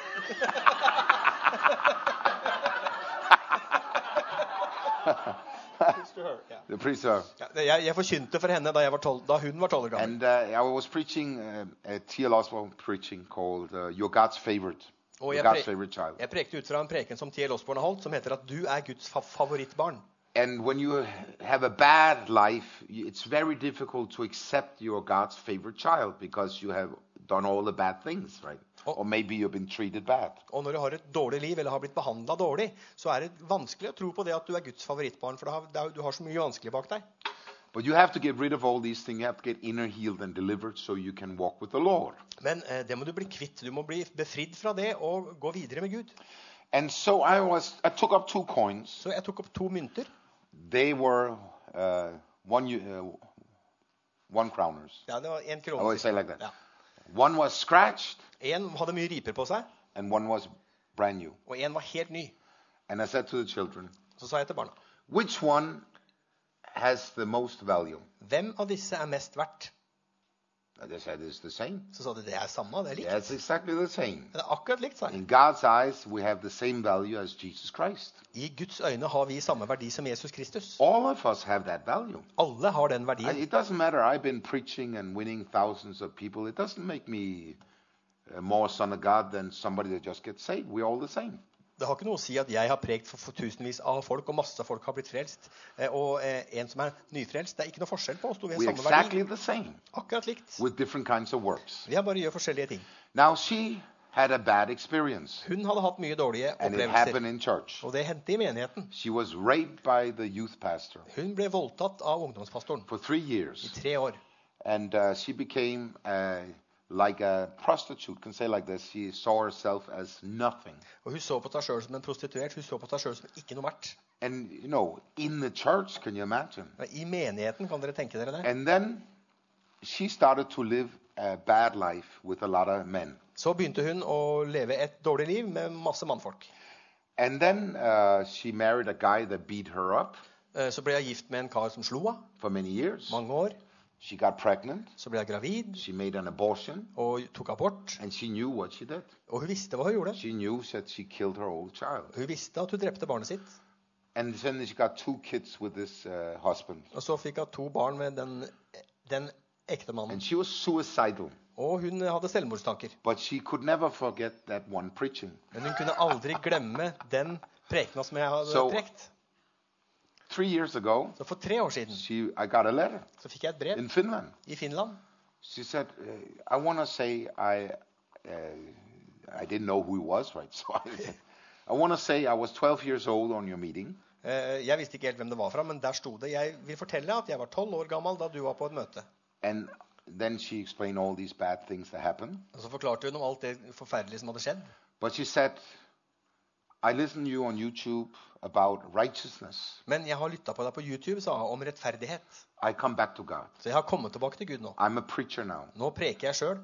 The preacher. Ja, jeg, jeg forkynte for henne da, jeg var tolv, da hun var tolv år gammel. And uh, I was preaching uh, a theological preaching called uh, You're God's Favorite. Og You're jeg, God's pre favorite child. jeg prekte ut fra en preken som T L Osborne har holdt, som heter at du er Guds fa favorittbarn. And when you have a bad life, it's very difficult to accept you're God's favorite child because you have done all the bad things, right? Oh. Or maybe you've been treated bad. Og når du har et dårlig liv eller har blitt behandlet dårlig, så er det vanskelig å tro på det at du er Guds favorittbarn, for det har, det har, du har så mye vanskelig bak deg. But you have to get rid of all these things. You have to get inner healed and delivered so you can walk with the Lord. Men eh, det må du bli kvitt. Du må bli befridd fra det og gå videre med Gud. And so I was, I took up two coins. Så jeg tok opp to mynter. They were uh, one, uh, one crowners. Ja, det var en I krone. always say like that. Ja. One was scratched En hadde mye riper på seg, and one was brand new. og en var helt ny. And I said to the children, Så sa jeg til barna, which one has the most value? hvem av disse er mest verdt? They said it's the same. Så sa de, det er samme, det er likt. Yeah, it's exactly the same. Det er akkurat likt, sa jeg. In God's eyes, we have the same value as Jesus Christ. I Guds øyne har vi samme verdi som Jesus Kristus. All of us have that value. Alle har den I, verdien. it doesn't matter. I've been preaching and winning thousands of people. It doesn't make me uh, more son of God than somebody that just gets saved. We're all the same. Det har ikke noe å si at jeg har prekt for, for tusenvis av folk, og masse folk har blitt frelst, eh, og eh, en som er nyfrelst. Det er ikke noe forskjell på oss to. Vi har We're samme exactly verdi. the same Akkurat likt. with different kinds of works. Vi har bare gjør forskjellige ting. Now, she had a bad experience, Hun hadde hatt mye dårlige and it opplevelser, happened in church. og det hendte i menigheten. She was raped by the youth pastor Hun ble voldtatt av ungdomspastoren for three i years, tre år. and uh, she became uh, like a prostitute. Can say like this. She saw herself as nothing. Og hun så på seg selv som en prostituert. Hun så på seg selv som ikke noe verdt. And you know, in the church, can you imagine? I menigheten, kan dere tenke dere det? And then she started to live a bad life with a lot of men. Så begynte hun å leve et dårlig liv med masse mannfolk. And then uh, she married a guy that beat her up Eh, Så ble jeg gift med en kar som slo henne for many years. mange år. She got pregnant. Så ble hun gravid She made an abortion. og tok abort. And she knew what she did. Og hun visste hva hun gjorde. She knew that she killed her old child. Hun visste at hun drepte barnet sitt. And then she got two kids with this uh, husband. Og så fikk hun to barn med den, den ektemannen. And she was suicidal. Og hun hadde selvmordstanker. But she could never forget that one preaching. Men hun kunne aldri glemme den prekena som jeg hadde So- prekt. Three years ago, Så for tre år siden she I got a letter så fikk jeg et brev in Finland. i Finland. She said, uh, "I want to say I, uh, I didn't know who he was, right? So I said, I want to say I was twelve years old on your meeting, Eh, Jeg visste ikke helt hvem det var fra, men der sto det. Jeg vil fortelle at jeg var tolv år gammel da du var på et møte. and then she explained all these bad things that happened. Og så forklarte hun om alt det forferdelige som hadde skjedd. But she said, I listened to you on YouTube about righteousness. Men jeg har lytta på deg på YouTube, sa hun, om rettferdighet. I come back to God. Så jeg har kommet tilbake til Gud nå. I'm a preacher now. Nå preker jeg sjøl.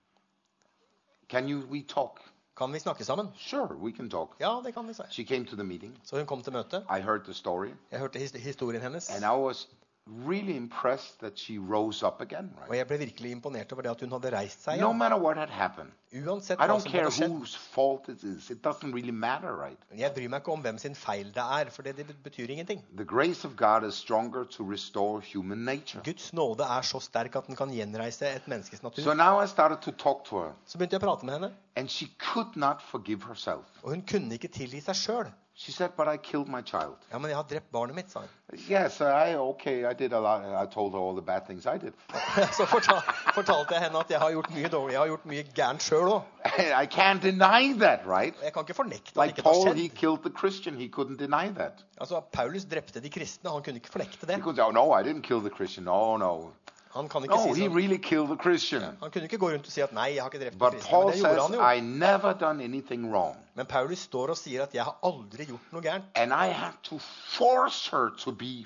Can you we talk? Kan vi snakke sammen? Sure, we can talk. Ja, det kan vi si. She came to the meeting. Så hun kom til møtet. I heard the story, Jeg hørte his- historien hennes. and I was really impressed that she rose up again, Og right? jeg ble virkelig imponert over det at hun hadde reist seg. No Ja. matter what had happened. Uansett I hva don't som care hadde skjedd. whose fault it is. It doesn't really matter, right? Jeg bryr meg ikke om hvem sin feil det er, for det, det betyr ingenting. The grace of God is stronger to restore human nature. Guds nåde er så sterk at den kan gjenreise et menneskes natur. So now I started to talk to her, Så begynte jeg å prate med henne, and she could not forgive herself. og hun kunne ikke tilgi seg sjøl. She said, "But I killed my child." Ja, men jeg har drept barnet mitt, sa hun. Yes, I okay. I did a lot. I told her all the bad things I did. Så fortal, fortalte jeg henne at jeg har gjort mye dårlig. Jeg har gjort mye gærent sjøl òg. I can't deny that, right? Jeg kan ikke fornekte at Like ikke det har Paul, he skjedd. killed the Christian. He couldn't deny that. Altså, Paulus drepte de kristne. Han kunne ikke fornekte He det. could say, "Oh no, I didn't kill the Christian." No, no, Han kan ikke no. si He sånn. really killed the Christian. Han kunne ikke gå rundt og si at nei, jeg har ikke drept de But kristne. Paul Men det gjorde says, han jo. "I never done anything wrong." Men Paulus står og sier at jeg har aldri gjort noe gærent. And I had to force her to be,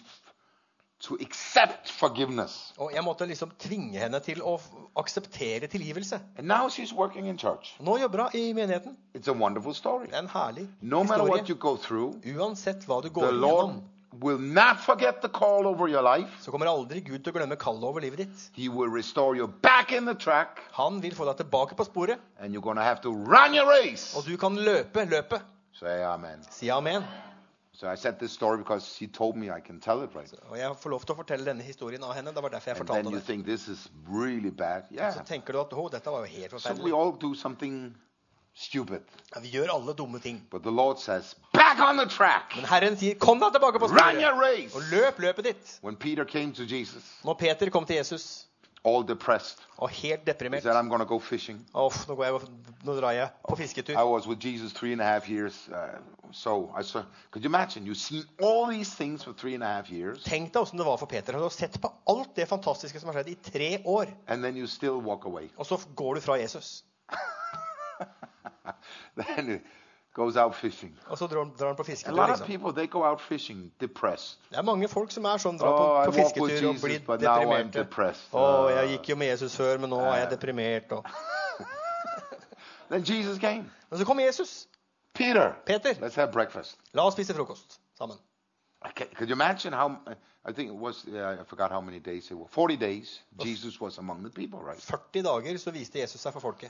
to accept forgiveness. Og jeg måtte liksom tvinge henne til å f- akseptere tilgivelse. And now she's working in church. Nå jobber hun i menigheten. It's a wonderful story. Det er en herlig No matter what you historie. go through, Uansett hva du går the Lord igjennom, will not forget the call over your life. så kommer aldri Gud til å glemme kallet over livet ditt. He will restore you back in the track, Han vil få deg tilbake på sporet, and you're going to have to run your race. og du kan løpe løpet. Say amen. Si amen. So I said this story because he told me I can tell it, right? Og jeg får lov til å fortelle denne historien av henne. Det var derfor jeg And then fortalte you det. think this is really bad. Yeah. Så tenker du at å, dette var jo helt So we forferdelig. all do something stupid. Ja, vi gjør alle dumme ting. But the Lord says, back on the track. Men Herren sier, kom deg tilbake på Run your sporet, race. og løp løpet ditt. When Peter came to Jesus, Når Peter kom til Jesus, all depressed, og helt he deprimert. said, I'm going to go fishing. Uff, nå, går jeg, nå drar jeg på I fisketur. was with Jesus three and a half years. Uh, so I saw, could you imagine? You've seen all these things for three and a half years, Tenk deg hvordan det var for Peter. Han har sett på alt det fantastiske som har skjedd i tre år. and then you still walk away. Og så går du fra Jesus. Then it goes out fishing. Og så drar, drar han på A fisketur. lot of Liksom. people, they go out fishing depressed. Det er mange folk som er sånn, drar Oh, på, I på walk with fisketur og Jesus, blir but now I'm deprimerte. depressed. Å, jeg Uh, gikk jo med Jesus før, men nå er jeg deprimert. Og... Then Jesus came. Men så kom Jesus. Peter, Peter, let's have breakfast. la oss spise frokost sammen. Okay, could you imagine how? I think it was. Uh, I forgot how many days it was. Forty days. Jesus was among the people, right? førti dager så viste Jesus seg for folket.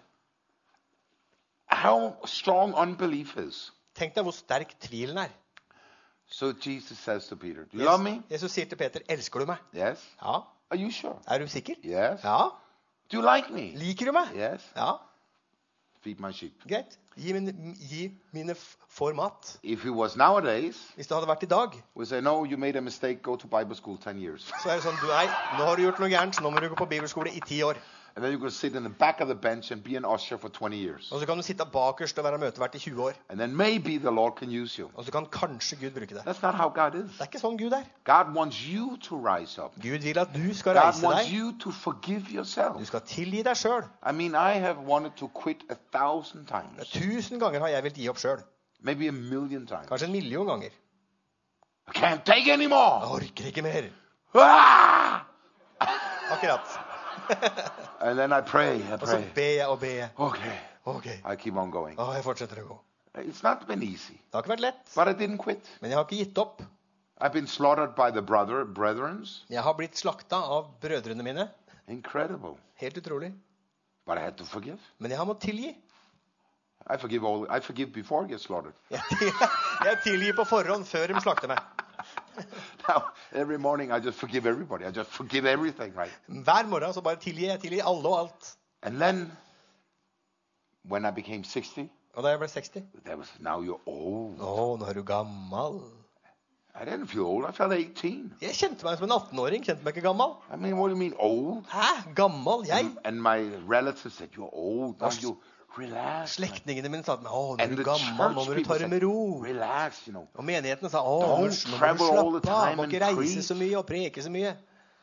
How strong unbelief is. Tenk deg hvor sterk tvilen er. So Jesus says to Peter, "Do you love me?" Jesus, Jesus sier til Peter, elsker du meg? Yes. Ja. Are you sure? Er du sikker? Yes. Ja. Do you like me? Liker du meg? Yes. Ja. Feed my sheep. Greit. Gi mine, gi mine f- får mat. If it was nowadays, Hvis det hadde vært i dag, we say, "No, you made a mistake. Go to Bible school ten years." så er det sånn, du, nei, nå har du gjort noe gærent, så nå må du gå på bibelskole i ti år. And then you could sit in the back of the bench and be an usher for twenty years. Og så kan du sitte bakerst og være møtevert i tjue år. And then maybe the Lord can use you. Og så kan kanskje Gud bruke det. That's not how God is. Det er ikke sånn Gud er. God wants you to rise up. Gud vil at du skal God reise wants deg. you to forgive yourself. Du skal tilgi deg sjøl. I mean, I have wanted to quit a thousand times, Tusen ganger har jeg villet gi opp sjøl. maybe a million times. Kanskje en million ganger. I can't take Jeg anymore. orker ikke mer. Ah! Akkurat. And then I pray, I Og så pray. ber jeg og ber jeg. Okay, Ok. I keep on going. Å, jeg fortsetter å gå. It's not been easy, Det har ikke vært lett. but I didn't quit. Men jeg har ikke gitt opp. I've been slaughtered by the brother, brethrens. Jeg har blitt slakta av brødrene mine. Incredible. Helt utrolig. But I had to forgive. Men jeg har måttet tilgi. I forgive all. I forgive before I get slaughtered. Jeg, jeg tilgir på forhånd før de slakter meg. Now, every morning I just forgive everybody. I just forgive everything, right? Hver morgen så bare tilgir jeg. Tilgir alle og alt. And then, when I became sixty, Og da jeg ble seksti. that was, now you're old. Å, nå er du gammel. I didn't feel old. I felt eighteen. Jeg kjente meg som en attenåring. Kjente meg ikke gammel. I mean, what do you mean old? Hæ? Gammel? Jeg? And my relatives said, you're old. Now you relax. Slektningene mine sa til meg, å, nå er And du the gammel, nå church må du people ta det med ro. said, relax, you know. Og menigheten sa, å, nå må Don't nå må travel du all the slappe av, time må ikke and reise preach. så mye og preke så mye.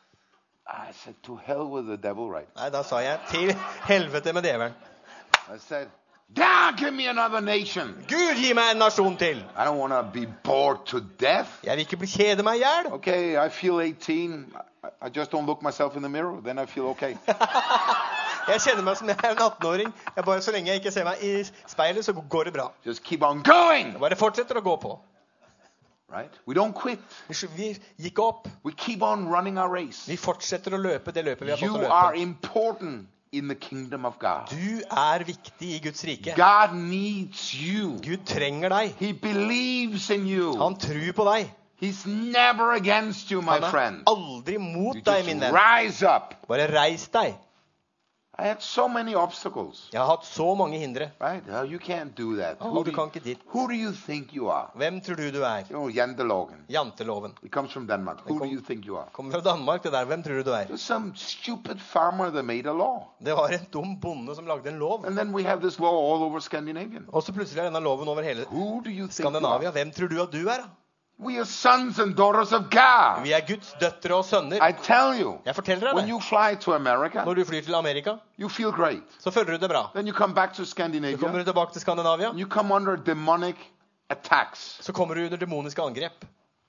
I said, to hell with the devil, right? Nei, da sa jeg, til helvete med djevelen. I said, God, give me another nation. Gud, gi meg en nasjon til. I don't want to be bored to death. Jeg vil ikke bli kjede meg ihjel. Okay, I feel eighteen. I- I just don't look myself in the mirror. Then I feel okay. Jeg kjenner meg som jeg er en attenåring. Jeg bare, så lenge jeg ikke ser meg i speilet, så går det bra. Just keep on going. Jeg bare fortsetter å gå på. Right? We don't quit. Vi vi gikk opp. We keep on running our race. Vi fortsetter å løpe det løpet vi har fått You å are løpe. important in the kingdom of God. Du er viktig i Guds rike. God needs you. Gud trenger deg. He believes in you. Han tror på deg. He's never against you, my Han er friend. aldri mot You deg, min just venn. rise up. Bare reis deg. I had so many obstacles. Jeg har hatt så mange hindre. Right? Oh, you can't do that. Å, Who du do kan you, ikke dit. who do you think you are? Hvem tror du du er? You know, Janteloven. Janteloven. It comes from Denmark. Who do you think you are? Kommer fra Danmark, det der. Hvem tror du du er? There's some stupid farmer that made a law. Det var en dum bonde som lagde en lov. And then we have this law all over Scandinavia. Og så plutselig er denne loven over hele Who do you think you Skandinavia. are? Hvem tror du at du er, da? We are sons and daughters of God. Vi er Guds døtre og sønner. I tell you, Jeg forteller deg when det. you fly to America, Når du flyr til Amerika, you feel great. så føler du det bra. Then you come back to Så kommer Scandinavia, du tilbake til Skandinavia, and you come under demonic attacks. så kommer du under demoniske angrep.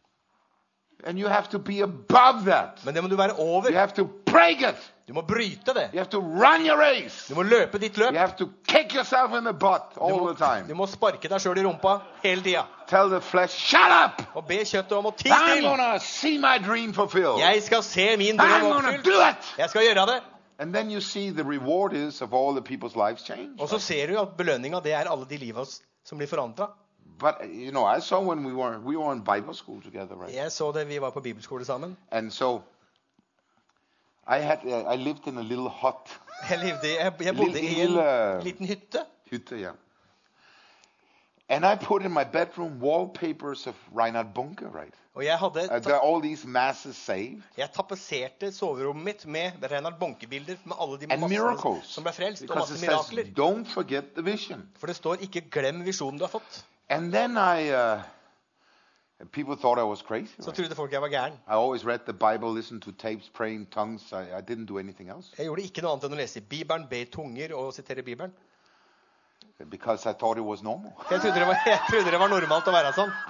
And you have to be above that. Men det må du være over. You have to break it. Du må bryte det. You have to run your race. Du må løpe ditt løp. You have to kick yourself in the butt Du all må, the time. du må sparke deg sjøl i rumpa hele tida. Tell the flesh, shut up! Og be kjøttet om å tie I'm til. going to see my dream fulfilled. Jeg skal se min I'm drøm going to oppfylt. do it. Jeg skal gjøre det. And then you see the reward is of all the people's lives change. Og så ser du at belønninga, det er alle de liva som blir forandra. But you know, I saw when we were we were in Bible school together, right? Jeg så det, vi var på bibelskole sammen. And so I had uh, I lived in a little hut. Jeg, levde, i- jeg, jeg bodde i en Lille- liten hytte. Hytte, yeah. And I put in my bedroom wallpapers of Reinhard Bunke, right? Og jeg, hadde, Uh, there are all these masses saved jeg tapetserte soverommet mitt med Reinhard Bonke-bilder med alle de and massene miracles. som ble frelst, og Because masse it says, mirakler. don't forget the vision. For det står 'ikke glem visjonen du har fått'. And then I, uh, people thought I was crazy. Så Right? trodde folk jeg var gæren. I always read the Bible, listened to tapes, praying tongues. I, I didn't do anything else Jeg gjorde ikke noe annet enn å lese i Bibelen, be i tunger og sitere Bibelen. because I thought it was normal. Jeg trodde det var, jeg trodde det var normalt å være sånn.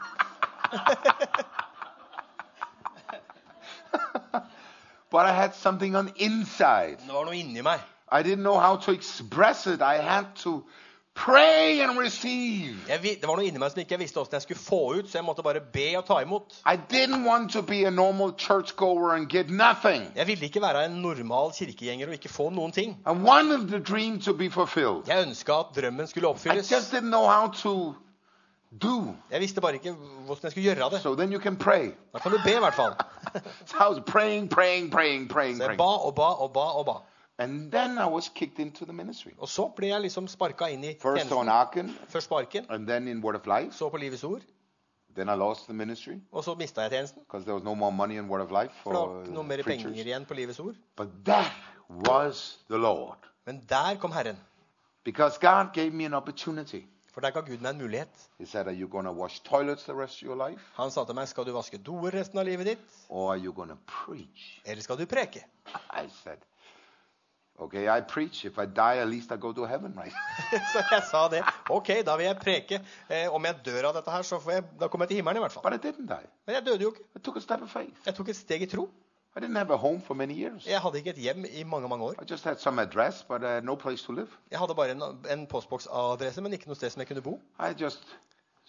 But I had something on inside. Det var noe inni meg. I didn't know how to express it. I had to pray and receive. Jeg, vi- det var noe inni meg som ikke jeg visste hvordan jeg skulle få ut, så jeg måtte bare be og ta imot. I didn't want to be a normal churchgoer and get nothing. Jeg ville ikke være en normal kirkegjenger og ikke få noen ting. I wanted the dream to be fulfilled. Jeg ønska at drømmen skulle I oppfylles. just didn't know how to do. Jeg visste bare ikke hvordan jeg skulle gjøre det. So then you can pray. Da kan du be, i hvert fall. So I was praying, praying, praying, praying, Så jeg praying. ba og ba og ba og ba. And then I was kicked into the ministry. Og så ble jeg liksom sparka inn i First on tjenesten. Arken, Først Sparken, and then in Word of Life. så på Livets Ord, Then I lost the ministry og så mista jeg tjenesten. because there was no more money in Word of Life For det for var ikke noe mer uh, penger preachers. igjen på Livets Ord. But that was the Lord. Men der kom Herren. Because God gave me an opportunity. For der ga Gud meg en mulighet. He said, are you going to wash toilets the rest of your life? Han sa til meg, skal du vaske doer resten av livet ditt, Or are you going to preach? eller skal du preke? I said, okay, I preach. If I die, at least I go to heaven, right? Så jeg sa det. Ok, da vil jeg preke. Eh, om jeg dør av dette her, så får jeg, da kommer jeg til himmelen i hvert fall. But I didn't die. Men jeg døde jo ikke. I took a step of faith. Jeg tok et steg i tro. I didn't have a home for many years. Jeg hadde ikke et hjem i mange, mange år. I just had some address, but uh, no place to live. Jeg hadde bare en, en postboksadresse, men ikke noe sted som jeg kunne bo. I just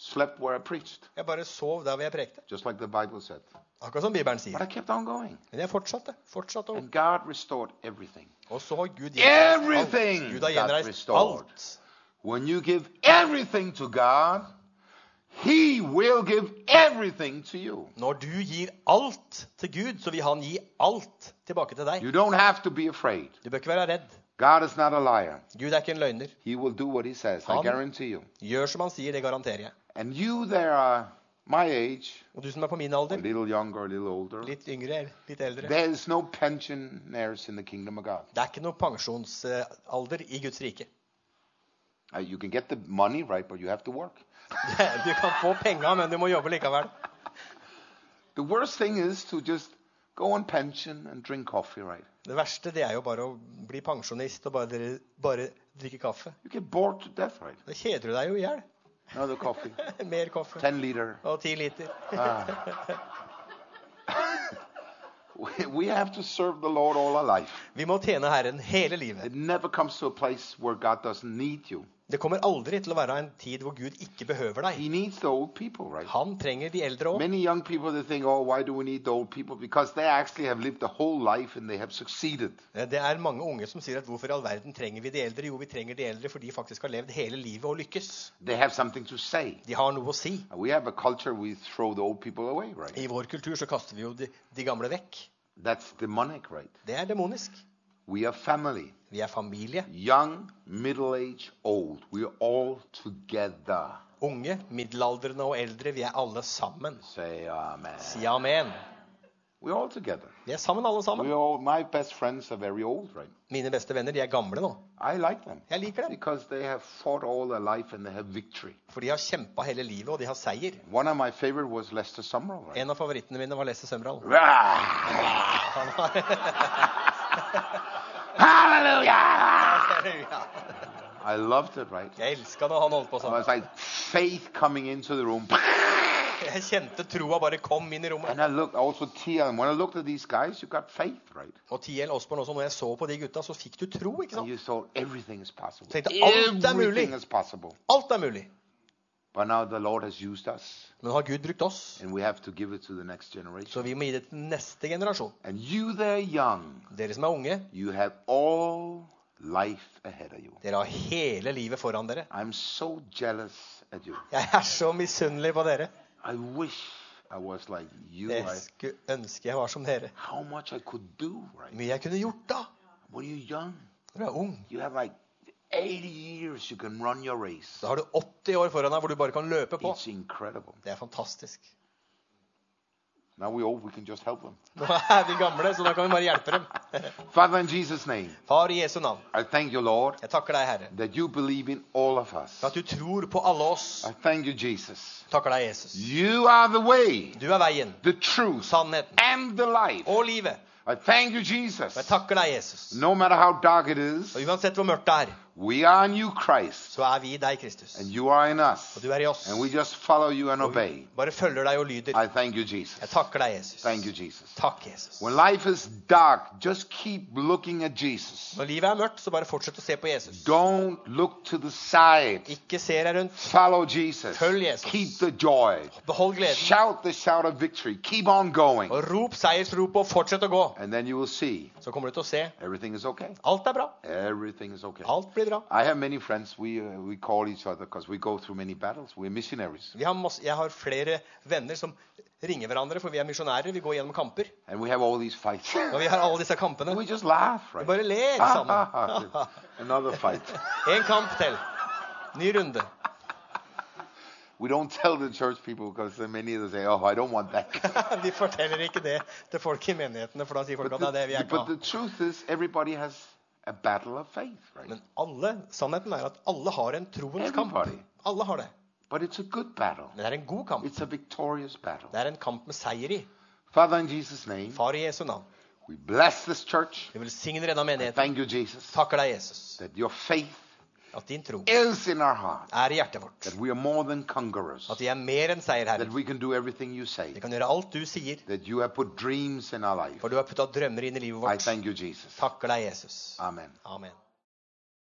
slept where I preached, Jeg bare sov der hvor jeg prekte. just like the Bible said. Akkurat som Bibelen But sier. I kept on going. Men jeg fortsatte. Fortsatte. Og, And God restored everything. og så har Gud gjenreist Everything alt. Gud har got gjenreist restored. alt. When you give everything to God, He will give everything to you. Når du gir alt til Gud, så vil han gi alt tilbake til deg. You don't have to be afraid. Du bør ikke være redd. God is not a liar. Gud er ikke en løgner. He will do what He says. I Han- guarantee you. Gjør som han sier, det garanterer jeg. And you there are my age, Og du som er på min a alder, little younger, a little older, litt yngre eller litt eldre, there is no pensioners in the kingdom of God. det er ikke noe pensjonsalder i Guds rike. Uh, you can get the money, right, but you have to work. Du kan få penger, men du må jobbe likevel. The worst thing is to just go on pension and drink coffee, right? Det verste det er jo bare å bli pensjonist og bare, bare drikke kaffe. You get bored to death, right? Da kjeder du deg jo i hjel. Another coffee, Mer kaffe. ten liter. Og ti liter. Ah. we, we have to serve the Lord all our life. Vi må tjene Herren hele livet. It never comes to a place where God doesn't need you. Det kommer aldri til å være en tid hvor Gud ikke behøver deg. He needs the old people, right? Han trenger de eldre også. Many young people, they think, oh, why do we need the old people? Because they actually have lived the whole life and they have succeeded. Det er mange unge som sier at hvorfor i all verden trenger vi de eldre? Jo, vi trenger de eldre fordi de faktisk har levd hele livet og lykkes. They have something to say. De har noe å si. We have a culture, we throw the old people away, right? I vår kultur så kaster vi jo de, de gamle vekk. That's demonic, right? Det er demonisk. We are family. Vi er familie. Young, middle-aged, old. We are all together. Unge, middelaldrende og eldre, vi er alle sammen. Say amen. Si amen. We're all together. Vi er sammen alle sammen. We all, my best friends are very old, right? Mine beste venner, de er gamle nå. I like them. Jeg liker dem. Because they have fought all their life and they have victory. For de har kjempet hele livet, og de har seier. One of my favorite was Lester Sumrall, right? En av favorittene mine var Lasse Sømral. Rah! Han var... Hallelujah! I loved it, right? Jeg elsket når han holdt på It sånn. was like faith coming into the room. Jeg kjente troa bare kom inn i rommet. And I looked also T L, and when I looked at these guys, you got faith, right? Og T L Osborn også, når jeg så på de gutta, så fikk du tro, ikke And sant? you thought everything is possible. Tenkte, alt er mulig. Everything is possible. Alt er mulig. But now the Lord has used us, Men har Gud brukt oss, and we have to give it to the next generation. så vi må gi det til neste generasjon. And you there young, Dere som er unge, you have all life ahead of you. dere har hele livet foran dere. I'm so jealous at you. Jeg er så misunnelig på dere. I wish I was like you. Jeg I, skulle ønske jeg var som dere. how much I could do, right? Mye jeg kunne gjort da, When you're young, når du er ung. you have like eighty years you can run your race. Så har du åtti år foran deg hvor du bare kan løpe på. It's incredible. Det er fantastisk. Now we're old, we can just help them. Nå er vi gamle, så da kan vi bare hjelpe dem. Father, in Jesus' name, Far i Jesu navn, I thank you, Lord, jeg takker deg, Herre, that you believe in all of us. for at du tror på alle oss. I thank you, Jesus. Takker deg, Jesus. You are the way, Du er veien, the truth, sannheten and the life. og livet. I thank you, Og jeg Jesus. takker deg, Jesus. No matter how dark it is, Og uansett hvor mørkt det er, we are in you, Christ, så er vi i deg, Kristus. and you are in us. Og du er i oss. And we just follow you and Og vi obey. bare følger deg og lyder. I thank you, Jeg Jesus. takker deg, Jesus. Thank you, Jesus. Takk, Jesus. When life is dark, just keep looking at Jesus. Når livet er mørkt, så bare fortsett å se på Jesus. Don't look to the side. Ikke se deg rundt. Follow Jesus. Følg Jesus. Keep the joy. Behold gleden. Shout the shout of victory. Keep on going. Og rop seiersrop og fortsett å gå. And then you will see Så kommer du til å se. everything is okay. Alt er bra. Everything is okay. Alt blir bra. I have many friends. We uh, we call each other because we go through many battles. We're missionaries. Vi har masse, jeg har flere venner som ringer hverandre, for vi er misjonærer. Vi går gjennom kamper. And we have all these fights. Og vi har alle disse kampene. And we just laugh, Vi right? bare ler sammen. Another fight. En kamp til. Ny runde. We don't tell the church people because many of them say, "Oh, I don't want that." Vi forteller ikke det til folk i menighetene, for da sier folk But at det er det vi the, er ikke but the ha. truth is, everybody has a battle of faith, right? Men alle, sannheten er at alle har en troens kamp. Everybody. Alle har det. But it's a good battle. Men det er en god kamp. It's a victorious battle. Det er en kamp med seier i. Father, in Jesus' name, Far i Jesu navn. we bless this church. Vi velsigner denne menigheten. Thank you, Jesus, Takker deg, Jesus, that your faith at din tro is in our heart. er i hjertet vårt. That we are more than conquerors. At vi er mer enn seierherrer. That we can do everything you say. Vi kan gjøre alt du sier, That you have put dreams in our life. for du har puttet drømmer inn i livet I vårt. thank you, Jesus. Takker deg, Jesus. Amen. Amen.